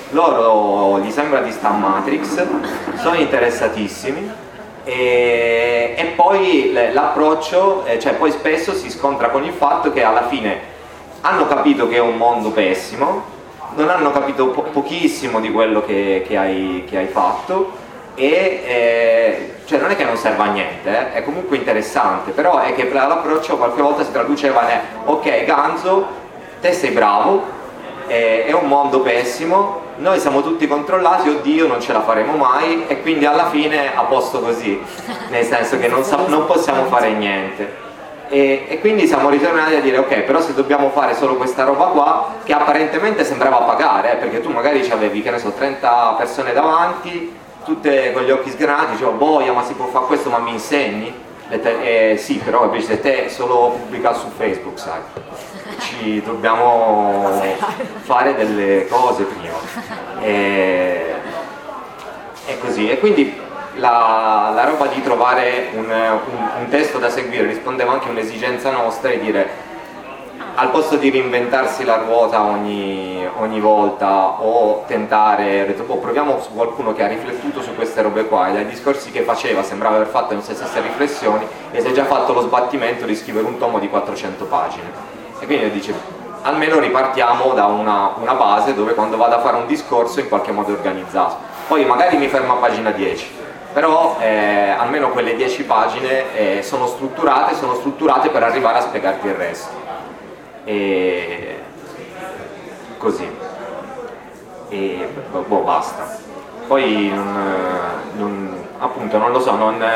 loro gli sembra di sta Matrix, sono interessatissimi e poi l'approccio, cioè poi spesso si scontra con il fatto che alla fine hanno capito che è un mondo pessimo, non hanno capito pochissimo di quello che hai fatto e cioè non è che non serva a niente, è comunque interessante, però è che l'approccio qualche volta si traduceva in ok Ganzo, te sei bravo, è un mondo pessimo, noi siamo tutti controllati, oddio non ce la faremo mai e quindi alla fine a posto così, nel senso che non possiamo fare niente. E quindi siamo ritornati a dire ok, però se dobbiamo fare solo questa roba qua, che apparentemente sembrava pagare, perché tu magari avevi, che ne so, 30 persone davanti, tutte con gli occhi sgranati, dicevo, boia, ma si può fare questo, ma mi insegni? Sì, però capisci, te solo pubblica su Facebook, sai, ci dobbiamo fare delle cose prima. E così, e quindi la roba di trovare un testo da seguire rispondeva anche a un'esigenza nostra e dire al posto di reinventarsi la ruota ogni volta o tentare, ho detto proviamo su qualcuno che ha riflettuto su queste robe qua e dai discorsi che faceva sembrava aver fatto le stesse riflessioni e si è già fatto lo sbattimento di scrivere un tomo di 400 pagine e quindi dice almeno ripartiamo da una base dove quando vado a fare un discorso in qualche modo è organizzato, poi magari mi fermo a pagina 10 però almeno quelle 10 pagine sono strutturate per arrivare a spiegarti il resto e così e boh, basta. Poi appunto non lo so,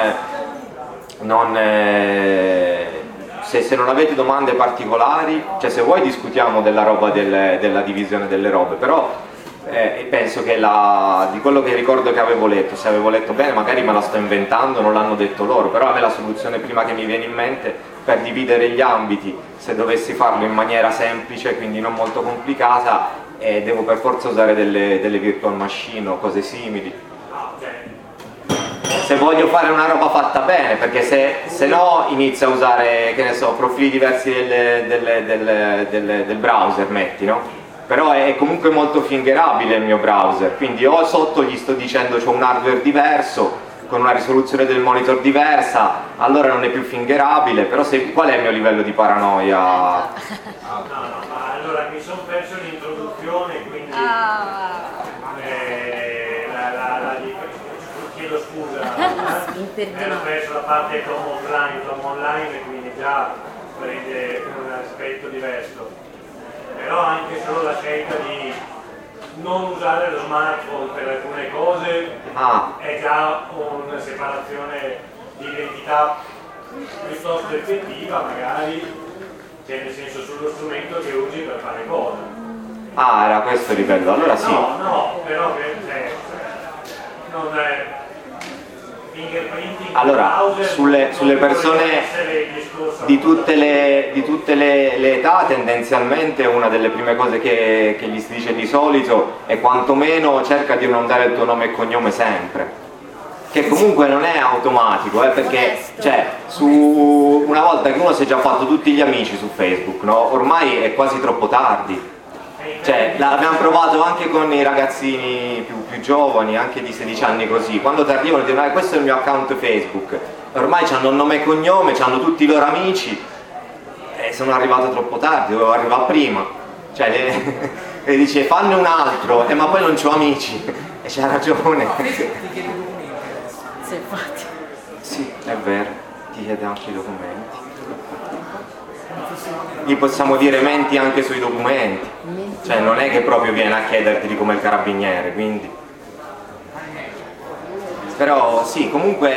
se non avete domande particolari, cioè se vuoi discutiamo della roba della divisione delle robe, però penso che di quello che ricordo che avevo letto, se avevo letto bene magari me la sto inventando, non l'hanno detto loro, però a me la soluzione prima che mi viene in mente per dividere gli ambiti, se dovessi farlo in maniera semplice, quindi non molto complicata, devo per forza usare delle virtual machine o cose simili. Se voglio fare una roba fatta bene, perché se no inizio a usare, che ne so, profili diversi del browser, metti, no? Però è comunque molto fingerabile il mio browser, quindi o sotto gli sto dicendo c'ho un hardware diverso, con una risoluzione del monitor diversa, allora non è più fingerabile, però qual è il mio livello di paranoia? No, ma allora mi sono perso l'introduzione, quindi chiedo scusa, ero perso la parte from online, quindi già prende un aspetto diverso. Però anche solo la scelta di non usare lo smartphone per alcune cose è già una separazione di identità piuttosto effettiva, magari, cioè nel senso sullo strumento che usi per fare cose. Ah, era questo il livello, allora sì. No, però non è fingerprinting. Allora, sulle persone di tutte le età, tendenzialmente una delle prime cose che gli si dice di solito è quantomeno cerca di non dare il tuo nome e cognome sempre, che comunque non è automatico, perché cioè, una volta che uno si è già fatto tutti gli amici su Facebook, no? Ormai è quasi troppo tardi. Cioè, l'abbiamo provato anche con i ragazzini più giovani, anche di 16 anni così, quando ti arrivano e dicono questo è il mio account Facebook, ormai hanno un nome e cognome, hanno tutti i loro amici e sono arrivato troppo tardi, dovevo arrivare prima, cioè e dice fanne un altro, ma poi non c'ho amici e c'ha ragione. Sì, infatti. Sì, è vero, ti chiede anche i documenti. Gli possiamo dire menti anche sui documenti, cioè non è che proprio viene a chiederti come il carabiniere, quindi però sì, comunque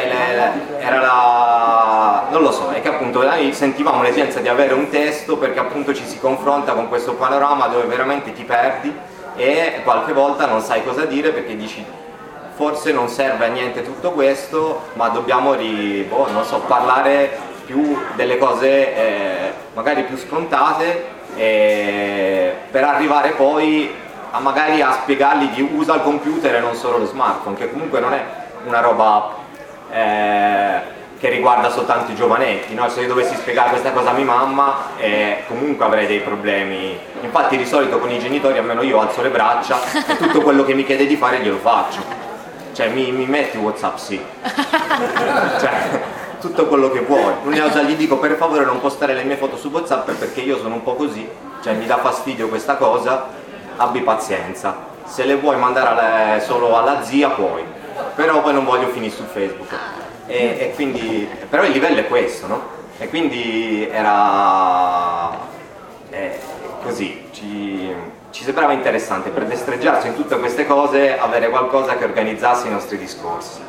era non lo so, è che appunto noi sentivamo l'esigenza di avere un testo perché appunto ci si confronta con questo panorama dove veramente ti perdi e qualche volta non sai cosa dire perché dici forse non serve a niente tutto questo, ma dobbiamo non so, parlare più delle cose magari più scontate per arrivare poi magari a spiegargli di usa il computer e non solo lo smartphone, che comunque non è una roba che riguarda soltanto i giovanetti, no? Se io dovessi spiegare questa cosa a mia mamma comunque avrei dei problemi. Infatti di solito con i genitori almeno io alzo le braccia e tutto quello che mi chiede di fare glielo faccio. Cioè mi metti WhatsApp, sì. Cioè, tutto quello che vuoi. L'unica cosa gli dico, per favore non postare le mie foto su WhatsApp perché io sono un po' così, cioè mi dà fastidio questa cosa, abbi pazienza. Se le vuoi mandare solo alla zia puoi, però poi non voglio finire su Facebook. E quindi, però il livello è questo, no? E quindi era così, ci sembrava interessante per destreggiarsi in tutte queste cose, avere qualcosa che organizzasse i nostri discorsi.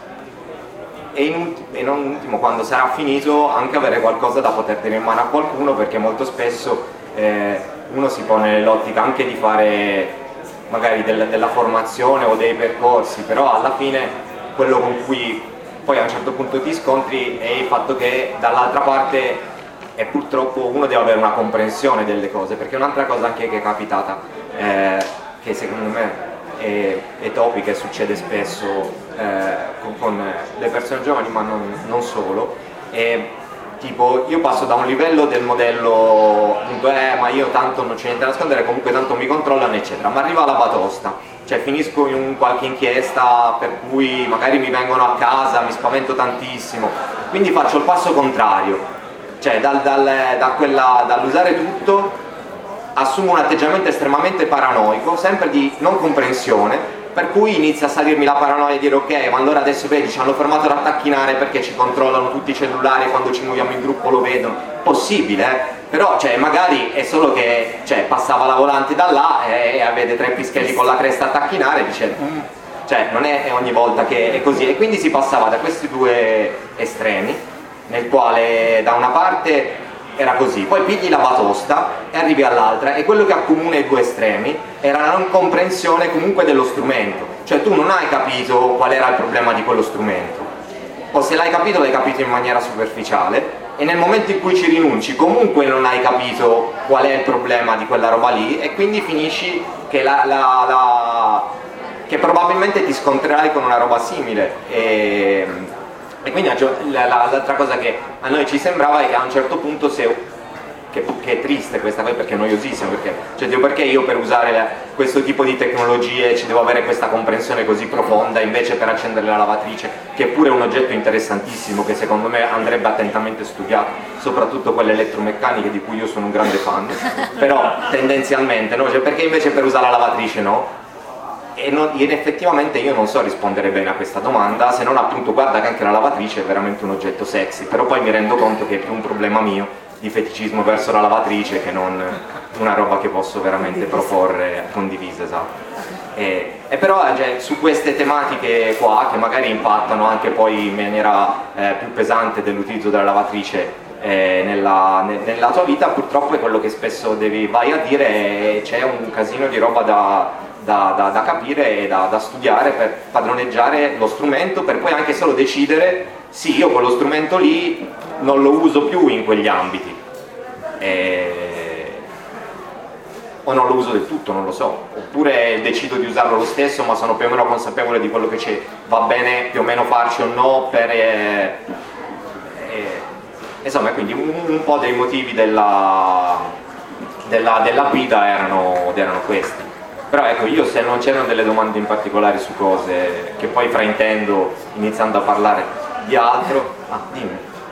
E non ultimo, quando sarà finito, anche avere qualcosa da poter tenere in mano a qualcuno, perché molto spesso uno si pone nell'ottica anche di fare magari della formazione o dei percorsi, però alla fine quello con cui poi a un certo punto ti scontri è il fatto che dall'altra parte e purtroppo uno deve avere una comprensione delle cose, perché un'altra cosa anche che è capitata, che secondo me è topica e succede spesso con le persone giovani, ma non solo, tipo io passo da un livello del modello appunto ma io tanto non c'è niente da nascondere, comunque tanto mi controllano eccetera, ma arriva la batosta, cioè finisco in qualche inchiesta per cui magari mi vengono a casa, mi spavento tantissimo, quindi faccio il passo contrario, cioè dall'usare tutto assumo un atteggiamento estremamente paranoico, sempre di non comprensione, per cui inizia a salirmi la paranoia e dire ok, ma allora adesso vedi ci hanno fermato da tacchinare perché ci controllano tutti i cellulari e quando ci muoviamo in gruppo lo vedono, possibile, però cioè, magari è solo che passava la volante da là e vede 3 pischelli con la cresta a tacchinare e dice cioè non è ogni volta che è così, e quindi si passava da questi due estremi, nel quale da una parte era così, poi pigli la batosta e arrivi all'altra, e quello che accomuna i due estremi era la non comprensione comunque dello strumento, cioè tu non hai capito qual era il problema di quello strumento, o se l'hai capito in maniera superficiale, e nel momento in cui ci rinunci comunque non hai capito qual è il problema di quella roba lì, e quindi finisci che che probabilmente ti scontrerai con una roba simile. E quindi l'altra cosa che a noi ci sembrava è che a un certo punto che è triste questa cosa, perché è noiosissimo, perché io per usare questo tipo di tecnologie ci devo avere questa comprensione così profonda, invece per accendere la lavatrice, che è pure un oggetto interessantissimo che secondo me andrebbe attentamente studiato, soprattutto quelle elettromeccaniche di cui io sono un grande fan, però tendenzialmente no, cioè, perché invece per usare la lavatrice no? E effettivamente io non so rispondere bene a questa domanda, se non appunto guarda che anche la lavatrice è veramente un oggetto sexy, però poi mi rendo conto che è più un problema mio di feticismo verso la lavatrice che non una roba che posso veramente proporre condivisa, esatto. E però su queste tematiche qua, che magari impattano anche poi in maniera più pesante dell'utilizzo della lavatrice nella tua vita, purtroppo è quello che spesso vai a dire, e c'è un casino di roba da capire e da studiare per padroneggiare lo strumento, per poi anche solo decidere sì, io quello strumento lì non lo uso più in quegli ambiti o non lo uso del tutto, non lo so, oppure decido di usarlo lo stesso ma sono più o meno consapevole di quello che c'è, va bene più o meno farci o no insomma, quindi un po' dei motivi della guida erano questi. Però ecco, io se non c'erano delle domande in particolare su cose che poi fraintendo iniziando a parlare di altro, dimmi.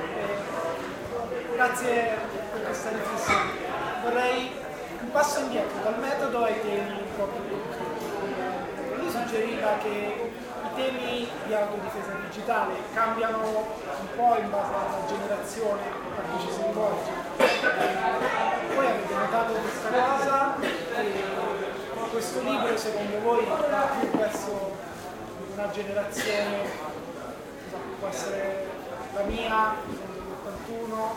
Grazie per questa riflessione. Vorrei un passo indietro dal metodo ai temi proprio. Lui suggeriva che i temi di autodifesa digitale cambiano un po' in base alla generazione a cui ci si rivolge. Voi avete notato questa cosa? Questo libro secondo voi va più verso una generazione, può essere la mia, l'81,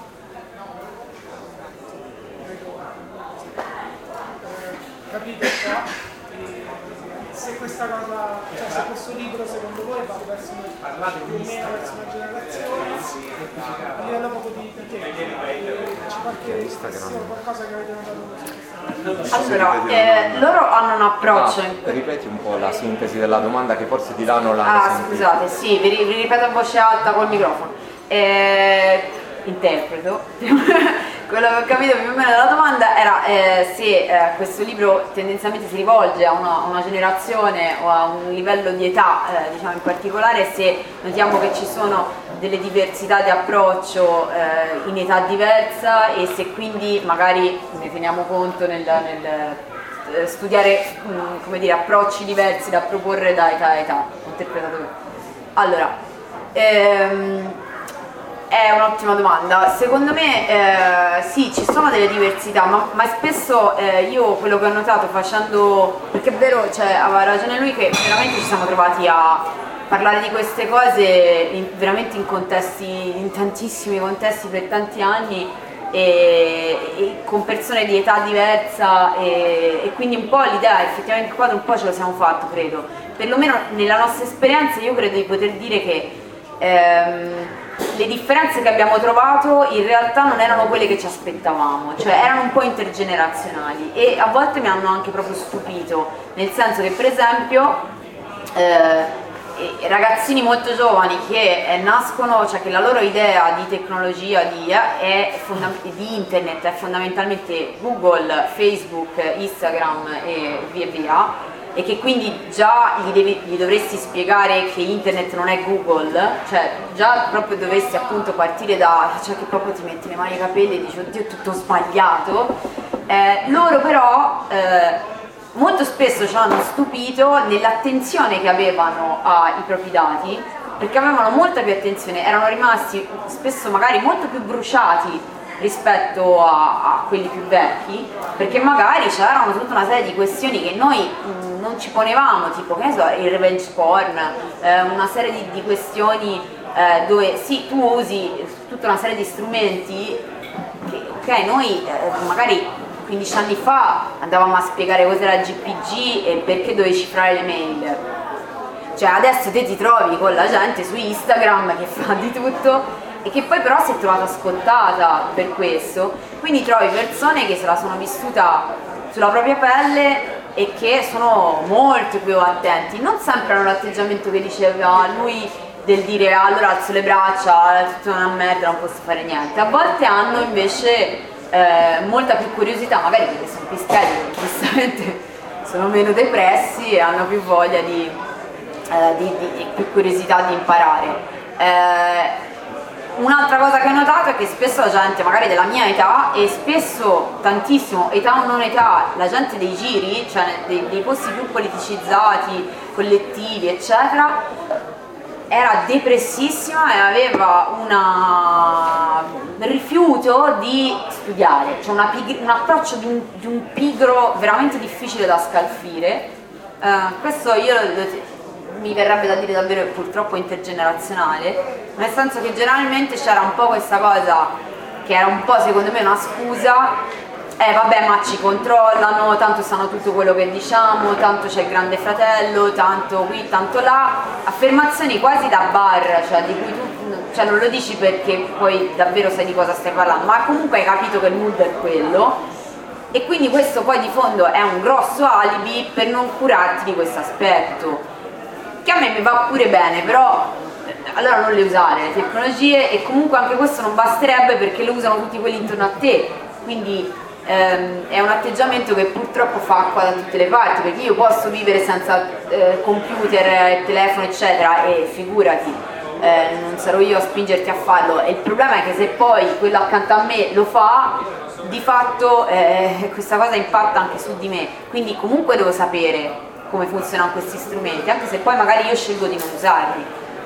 capite qua? Se questa cosa, cioè se questo libro secondo voi va verso più o meno verso una generazione, a livello proprio di te, c'è qualcosa che avete notato? Allora, loro hanno un approccio. Ripeti un po' la sintesi della domanda, che forse di là non l'hanno sentita. Scusate, sì, vi ripeto a voce alta col microfono. interpreto. Quello che ho capito più o meno dalla domanda era se questo libro tendenzialmente si rivolge a una generazione o a un livello di età diciamo in particolare, se notiamo che ci sono delle diversità di approccio in età diversa e se quindi magari ne teniamo conto nel studiare come dire, approcci diversi da proporre da età a età. Interpretatore. Allora, è un'ottima domanda. Secondo me sì, ci sono delle diversità, ma spesso io quello che ho notato facendo, perché è vero, cioè, aveva ragione lui che veramente ci siamo trovati a parlare di queste cose veramente in contesti, in tantissimi contesti per tanti anni e con persone di età diversa e quindi un po' l'idea effettivamente qua un po' ce lo siamo fatto, credo. Perlomeno nella nostra esperienza io credo di poter dire che le differenze che abbiamo trovato in realtà non erano quelle che ci aspettavamo, cioè erano un po' intergenerazionali e a volte mi hanno anche proprio stupito, nel senso che per esempio ragazzini molto giovani che nascono, cioè che la loro idea di tecnologia di internet è fondamentalmente Google, Facebook, Instagram e via via, e che quindi già gli dovresti spiegare che internet non è Google, cioè già proprio dovresti appunto partire da, cioè che proprio ti metti le mani ai capelli e dici oddio è tutto sbagliato. Loro però molto spesso ci hanno stupito nell'attenzione che avevano ai propri dati, perché avevano molta più attenzione, erano rimasti spesso magari molto più bruciati rispetto a quelli più vecchi, perché magari c'erano tutta una serie di questioni che noi non ci ponevamo, tipo che ne so, il revenge porn, una serie di questioni dove sì, tu usi tutta una serie di strumenti che ok, noi magari 15 anni fa andavamo a spiegare cos'era GPG e perché dovevi cifrare le mail, cioè adesso te ti trovi con la gente su Instagram che fa di tutto e che poi però si è trovata scottata per questo, quindi trovi persone che se la sono vissuta sulla propria pelle e che sono molto più attenti, non sempre hanno l'atteggiamento che diceva lui del dire allora alzo le braccia, è tutta una merda, non posso fare niente, a volte hanno invece molta più curiosità, magari perché sono più scheduli, giustamente sono meno depressi e hanno più voglia di più curiosità di imparare. Un'altra cosa che ho notato è che spesso la gente magari della mia età e spesso tantissimo, età o non età, la gente dei giri, cioè dei posti più politicizzati, collettivi eccetera, era depressissima e aveva un rifiuto di studiare, cioè un approccio di un pigro veramente difficile da scalfire. Questo mi verrebbe da dire davvero purtroppo intergenerazionale, nel senso che generalmente c'era un po' questa cosa che era un po' secondo me una scusa, vabbè ma ci controllano, tanto sanno tutto quello che diciamo, tanto c'è il grande fratello, tanto qui, tanto là, affermazioni quasi da bar, cioè di cui tu cioè non lo dici perché poi davvero sai di cosa stai parlando, ma comunque hai capito che il mood è quello e quindi questo poi di fondo è un grosso alibi per non curarti di questo aspetto, che a me mi va pure bene, però allora non le usare le tecnologie e comunque anche questo non basterebbe perché lo usano tutti quelli intorno a te, quindi è un atteggiamento che purtroppo fa acqua da tutte le parti, perché io posso vivere senza computer, telefono eccetera e figurati, non sarò io a spingerti a farlo, e il problema è che se poi quello accanto a me lo fa, di fatto questa cosa impatta anche su di me, quindi comunque devo sapere come funzionano questi strumenti, anche se poi magari io scelgo di non usarli.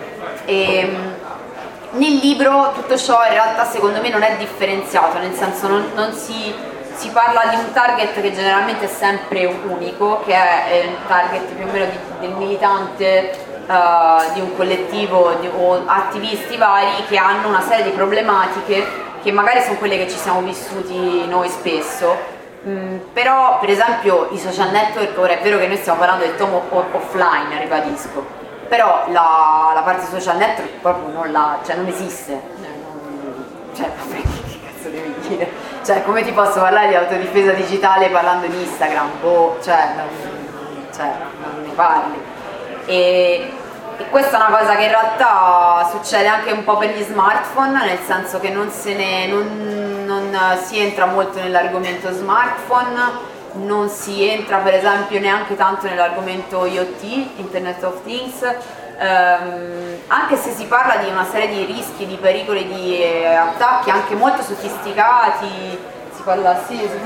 Nel libro tutto ciò in realtà secondo me non è differenziato, nel senso non si parla di un target che generalmente è sempre unico, che è il target più o meno del militante di un collettivo o attivisti vari che hanno una serie di problematiche che magari sono quelle che ci siamo vissuti noi spesso, però per esempio i social network, ora è vero che noi stiamo parlando del tomo offline, ribadisco, però la parte social network proprio non esiste, cioè che cazzo devi dire? Cioè come ti posso parlare di autodifesa digitale parlando di Instagram? Non ne parli. E E questa è una cosa che in realtà succede anche un po' per gli smartphone, nel senso che non si entra molto nell'argomento smartphone, non si entra per esempio neanche tanto nell'argomento IoT, Internet of Things, anche se si parla di una serie di rischi, di pericoli, di attacchi anche molto sofisticati, si parla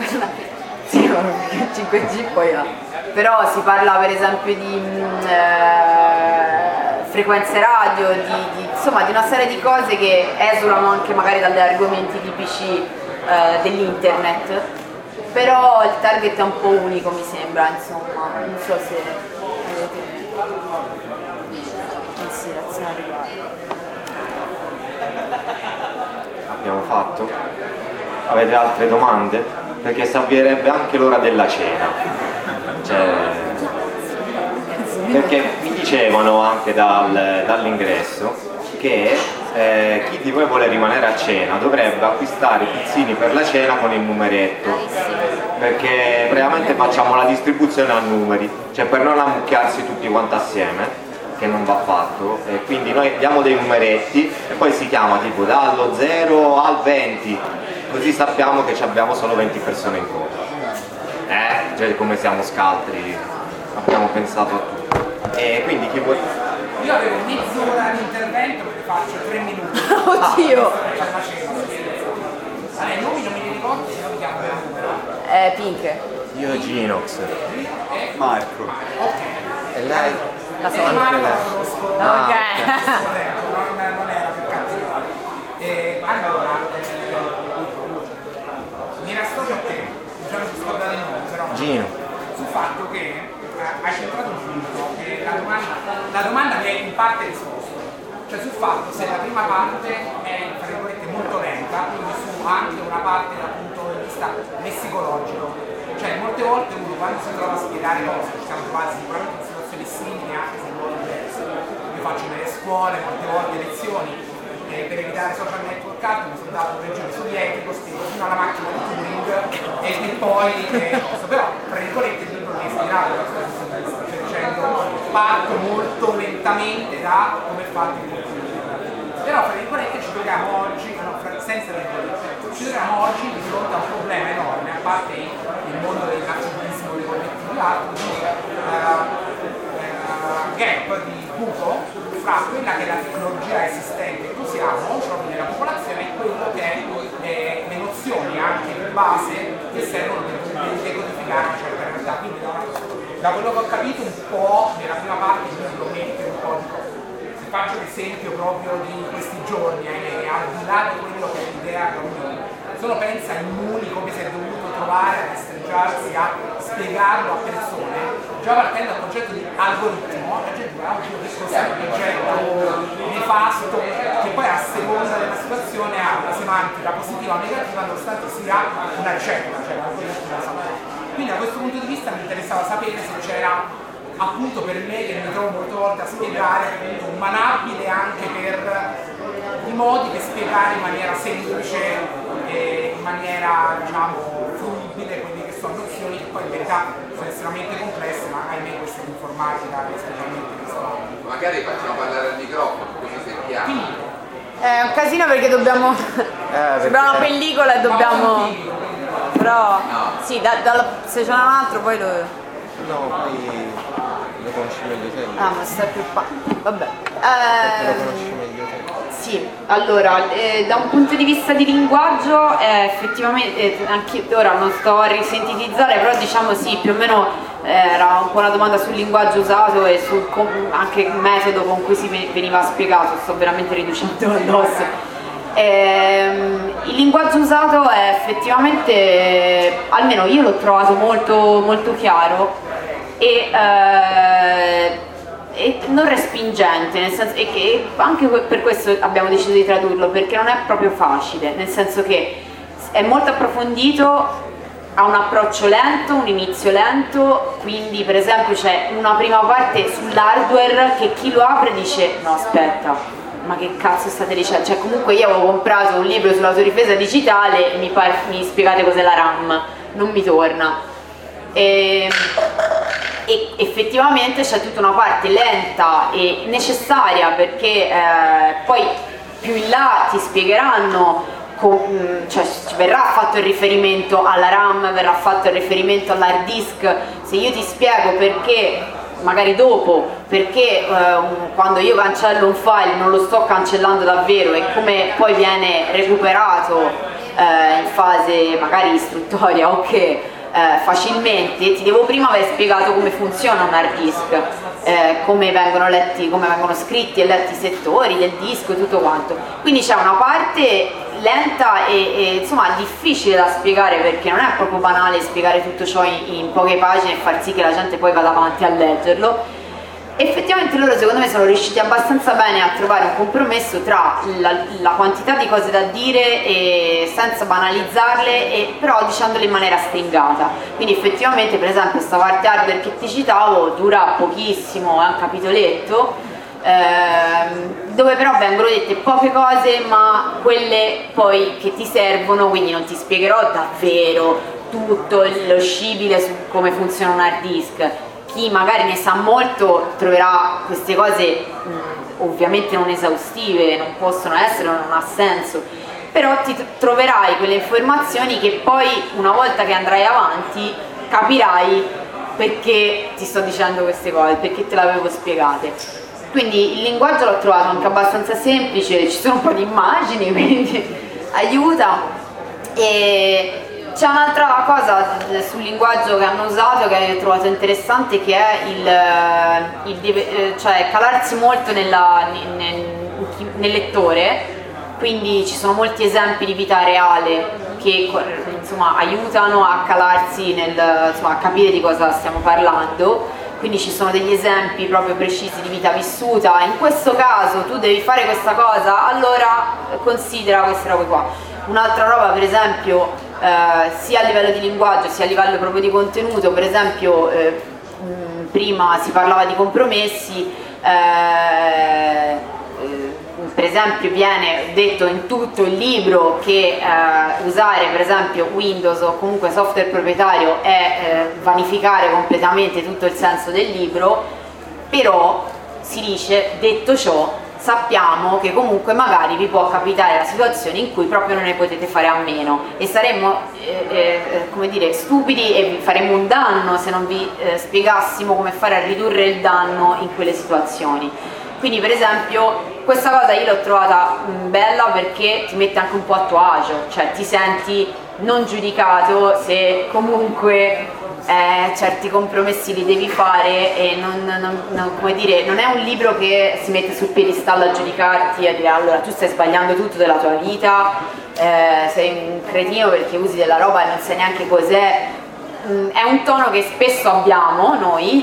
5G poi però si parla per esempio di frequenze radio, insomma di una serie di cose che esulano anche magari dagli argomenti tipici dell'internet, però il target è un po' unico mi sembra, insomma, non so se avete considerazioni a riguardo. Abbiamo fatto? Avete altre domande? Perché si avvierebbe anche l'ora della cena. Perché mi dicevano anche dall'ingresso che chi di voi vuole rimanere a cena dovrebbe acquistare i pizzini per la cena con il numeretto, perché veramente facciamo la distribuzione a numeri, cioè per non ammucchiarsi tutti quanti assieme, che non va fatto, e quindi noi diamo dei numeretti e poi si chiama tipo dallo 0 al 20, così sappiamo che abbiamo solo 20 persone in coda. Cioè come siamo scaltri, abbiamo pensato a tutto. E quindi chi vuole... Io avevo mezz'ora di intervento perché faccio 3 minuti. Oddio! Allora, i nomi non me li ricordo, se no mi chiamo per numero. Pink. Io Ginox. Marco. Ok. E lei? La so. Marco la conosco. Ok. Non era più cattivo. Allora, mi rassocio a te, già non si scordate il nome, però... Gino. Sul fatto che hai centrato un punto, che la domanda mi è in parte risposta, cioè sul fatto se la prima parte è tra virgolette molto lenta, quindi su anche una parte dal punto di vista lessicologico, cioè molte volte uno quando si trova a spiegare cose, ci siamo trovati sicuramente in situazioni simili anche se in modo diverso, io faccio nelle scuole molte volte lezioni per evitare social network art, mi sono dato un regime sovietico, spiego fino alla macchina di Turing e poi però tra virgolette il libro mi è ispirato da questo punto di vista, cioè dicendo parto molto lentamente da come è fatto il computer, però tra virgolette ci troviamo oggi, senza virgolette, ci troviamo oggi di fronte a un problema enorme, a parte il mondo dell'artigianismo, dei collettivi art, di gap, di buco fra quella che è la tecnologia esistente che usiamo proprio nella popolazione e quello che è le nozioni anche di base che servono per decodificare una certa realtà. Quindi da quello che ho capito un po' nella prima parte il libro mette un po' di cose. Se faccio l'esempio proprio di questi giorni, al di là di quello che è l'idea che solo pensa ai Muni come si è dovuto trovare a destreggiarsi a spiegarlo a persone, già partendo dal concetto di algoritmo, la gente va oggi che cos'è un oggetto nefasto che poi a seconda della situazione ha una semantica positiva o negativa nonostante sia una ricetta, cioè l'algoritmo la sapere. Quindi da questo punto di vista mi interessava sapere se c'era appunto per me che mi trovo molte volte a spiegare appunto un manabile anche per i modi per spiegare in maniera semplice e in maniera diciamo fruibile quelle che sono nozioni che poi in verità sono estremamente complesse, ma ahimè questa è l'informatica specialmente questa. Magari facciamo parlare al microfono così sentiamo. È un casino perché dobbiamo sembra una pellicola e dobbiamo però sì, se c'è un altro poi lo poi lo conosci meglio te. ma stai più vabbè Lo conosci meglio te. sì, allora da un punto di vista di linguaggio effettivamente anche ora non sto a risintetizzare, però diciamo sì, più o meno era un po' una domanda sul linguaggio usato e sul anche il metodo con cui si veniva spiegato, sto veramente riducendo addosso. Il linguaggio usato è effettivamente, almeno io l'ho trovato molto, molto chiaro e non respingente, nel senso che anche per questo abbiamo deciso di tradurlo, perché non è proprio facile, nel senso che è molto approfondito, ha un approccio lento, un inizio lento, quindi per esempio c'è una prima parte sull'hardware che chi lo apre dice no aspetta, ma che cazzo state dicendo? Cioè comunque io avevo comprato un libro sull'autodifesa digitale e mi spiegate cos'è la RAM, non mi torna. e effettivamente c'è tutta una parte lenta e necessaria, perché poi più in là ti spiegheranno, cioè verrà fatto il riferimento alla RAM, verrà fatto il riferimento all'hard disk. Se io ti spiego perché, magari dopo, perché quando io cancello un file non lo sto cancellando davvero e come poi viene recuperato in fase magari istruttoria o che facilmente, ti devo prima aver spiegato come funziona un hard disk, come vengono letti, come vengono scritti e letti i settori del disco e tutto quanto. Quindi c'è una parte lenta e insomma difficile da spiegare, perché non è proprio banale spiegare tutto ciò in poche pagine e far sì che la gente poi vada avanti a leggerlo. Effettivamente loro secondo me sono riusciti abbastanza bene a trovare un compromesso tra la quantità di cose da dire e senza banalizzarle, e però dicendole in maniera stringata. Quindi effettivamente, per esempio, questa parte hardware che ti citavo dura pochissimo, è un capitoletto dove però vengono dette poche cose, ma quelle poi che ti servono, quindi non ti spiegherò davvero tutto lo scibile su come funziona un hard disk. Chi magari ne sa molto troverà queste cose ovviamente non esaustive, non possono essere, non ha senso, però ti troverai quelle informazioni che poi una volta che andrai avanti capirai perché ti sto dicendo queste cose, perché te le avevo spiegate. Quindi il linguaggio l'ho trovato anche abbastanza semplice, ci sono un po' di immagini, quindi aiuta. E c'è un'altra cosa sul linguaggio che hanno usato che ho trovato interessante, che è cioè calarsi molto nel lettore, quindi ci sono molti esempi di vita reale che insomma aiutano a calarsi insomma, a capire di cosa stiamo parlando. Quindi ci sono degli esempi proprio precisi di vita vissuta. In questo caso tu devi fare questa cosa, allora considera queste robe qua. Un'altra roba, per esempio, sia a livello di linguaggio sia a livello proprio di contenuto, per esempio prima si parlava di compromessi, per esempio viene detto in tutto il libro che usare per esempio Windows o comunque software proprietario è vanificare completamente tutto il senso del libro, però si dice, detto ciò, sappiamo che comunque magari vi può capitare la situazione in cui proprio non ne potete fare a meno e saremmo come dire stupidi e vi faremmo un danno se non vi spiegassimo come fare a ridurre il danno in quelle situazioni. Quindi per esempio questa cosa io l'ho trovata bella perché ti mette anche un po' a tuo agio, cioè ti senti non giudicato se comunque certi compromessi li devi fare e come dire, non è un libro che si mette sul piedistallo a giudicarti e a dire allora tu stai sbagliando tutto della tua vita, sei un cretino perché usi della roba e non sai neanche cos'è. È un tono che spesso abbiamo noi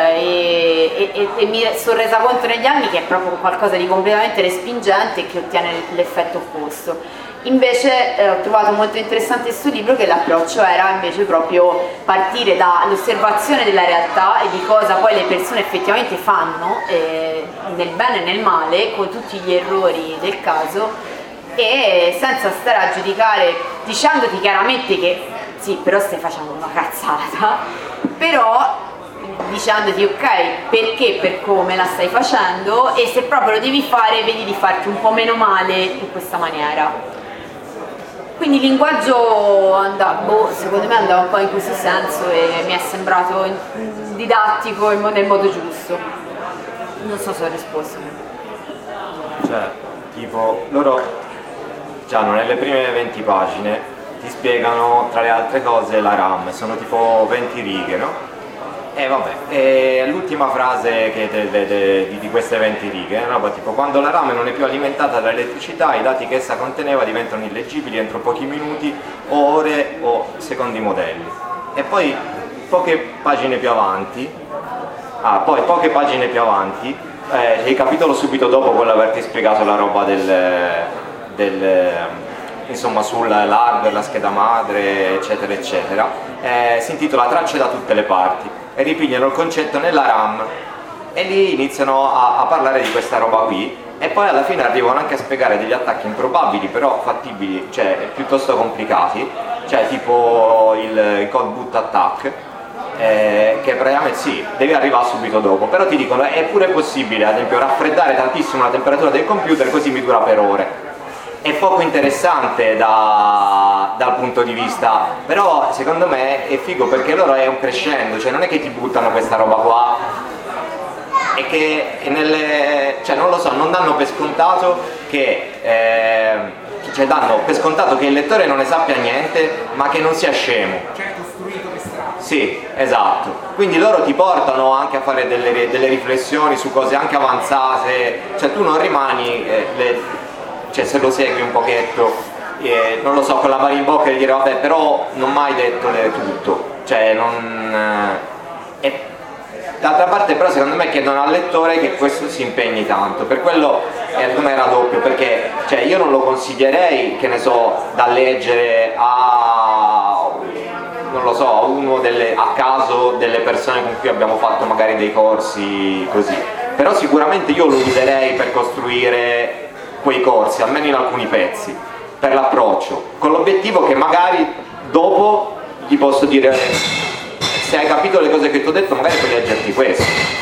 e mi sono resa conto negli anni che è proprio qualcosa di completamente respingente e che ottiene l'effetto opposto. Invece ho trovato molto interessante questo libro che l'approccio era invece proprio partire dall'osservazione della realtà e di cosa poi le persone effettivamente fanno, nel bene e nel male, con tutti gli errori del caso, e senza stare a giudicare dicendoti chiaramente che sì, però stai facendo una cazzata, però dicendoti ok, perché, per come la stai facendo, e se proprio lo devi fare vedi di farti un po' meno male in questa maniera. Quindi il linguaggio secondo me andava un po' in questo senso e mi è sembrato didattico nel modo giusto. Non so se ho risposto. Cioè, tipo, loro già nelle prime 20 pagine ti spiegano tra le altre cose la RAM, sono tipo 20 righe, no? E vabbè, e l'ultima frase di queste 20 righe è una roba tipo: quando la RAM non è più alimentata dall'elettricità, i dati che essa conteneva diventano illeggibili entro pochi minuti, ore o secondi modelli. E poi poche pagine più avanti, il capitolo subito dopo quello averti spiegato la roba insomma sull'hardware, la scheda madre, eccetera eccetera, si intitola Tracce da tutte le parti, e ripigliano il concetto nella RAM e lì iniziano a parlare di questa roba qui, e poi alla fine arrivano anche a spiegare degli attacchi improbabili però fattibili, cioè piuttosto complicati, cioè tipo il code boot attack, che praticamente sì, devi arrivare subito dopo, però ti dicono è pure possibile, ad esempio, raffreddare tantissimo la temperatura del computer così mi dura per ore. È poco interessante dal punto di vista, però secondo me è figo perché loro è un crescendo, cioè non è che ti buttano questa roba qua e che cioè non lo so, non danno per scontato che cioè danno per scontato che il lettore non ne sappia niente ma che non sia scemo. Cioè costruito per strada. Sì, esatto. Quindi loro ti portano anche a fare delle riflessioni su cose anche avanzate, cioè tu non rimani cioè se lo segui un pochetto, non lo so, con la mano in bocca e dire vabbè però non mi hai detto tutto, cioè non... d'altra parte però secondo me chiedono al lettore che questo si impegni tanto, per quello secondo me era doppio, perché cioè, io non lo consiglierei, che ne so, da leggere a... non lo so, a caso delle persone con cui abbiamo fatto magari dei corsi così, però sicuramente io lo userei per costruire quei corsi, almeno in alcuni pezzi, per l'approccio, con l'obiettivo che magari dopo gli posso dire se hai capito le cose che ti ho detto magari puoi leggerti questo,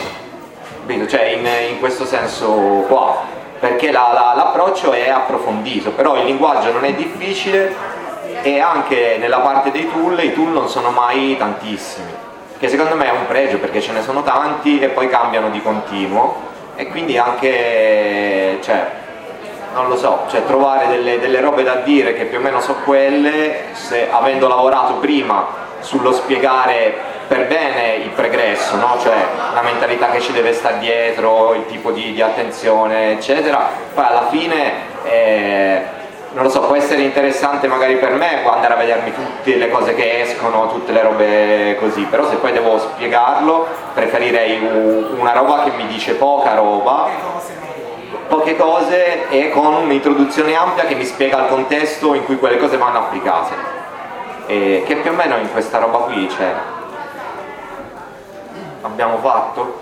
cioè in questo senso qua, perché l'approccio è approfondito, però il linguaggio non è difficile e anche nella parte dei tool i tool non sono mai tantissimi, che secondo me è un pregio perché ce ne sono tanti e poi cambiano di continuo e quindi anche, cioè, non lo so, cioè trovare delle robe da dire che più o meno so quelle, se avendo lavorato prima sullo spiegare per bene il pregresso, no? Cioè la mentalità che ci deve stare dietro, il tipo di attenzione eccetera, poi alla fine non lo so, può essere interessante magari per me andare a vedermi tutte le cose che escono, tutte le robe così, però se poi devo spiegarlo preferirei una roba che mi dice poche cose e con un'introduzione ampia che mi spiega il contesto in cui quelle cose vanno applicate, e che più o meno in questa roba qui c'è. Abbiamo fatto?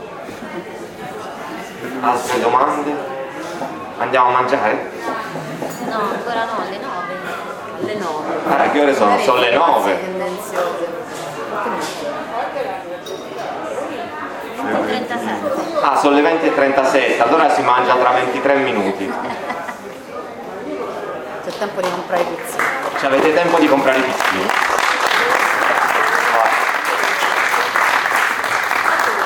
Altre domande? Andiamo a mangiare? No, ancora no, alle 9. Alle 9. Che ore sono? Sono le 9. Tendenziose. 37. Sono le 20:37, allora si mangia tra 23 minuti. C'è tempo di comprare i pizzini. Cioè avete tempo di comprare i pizzini?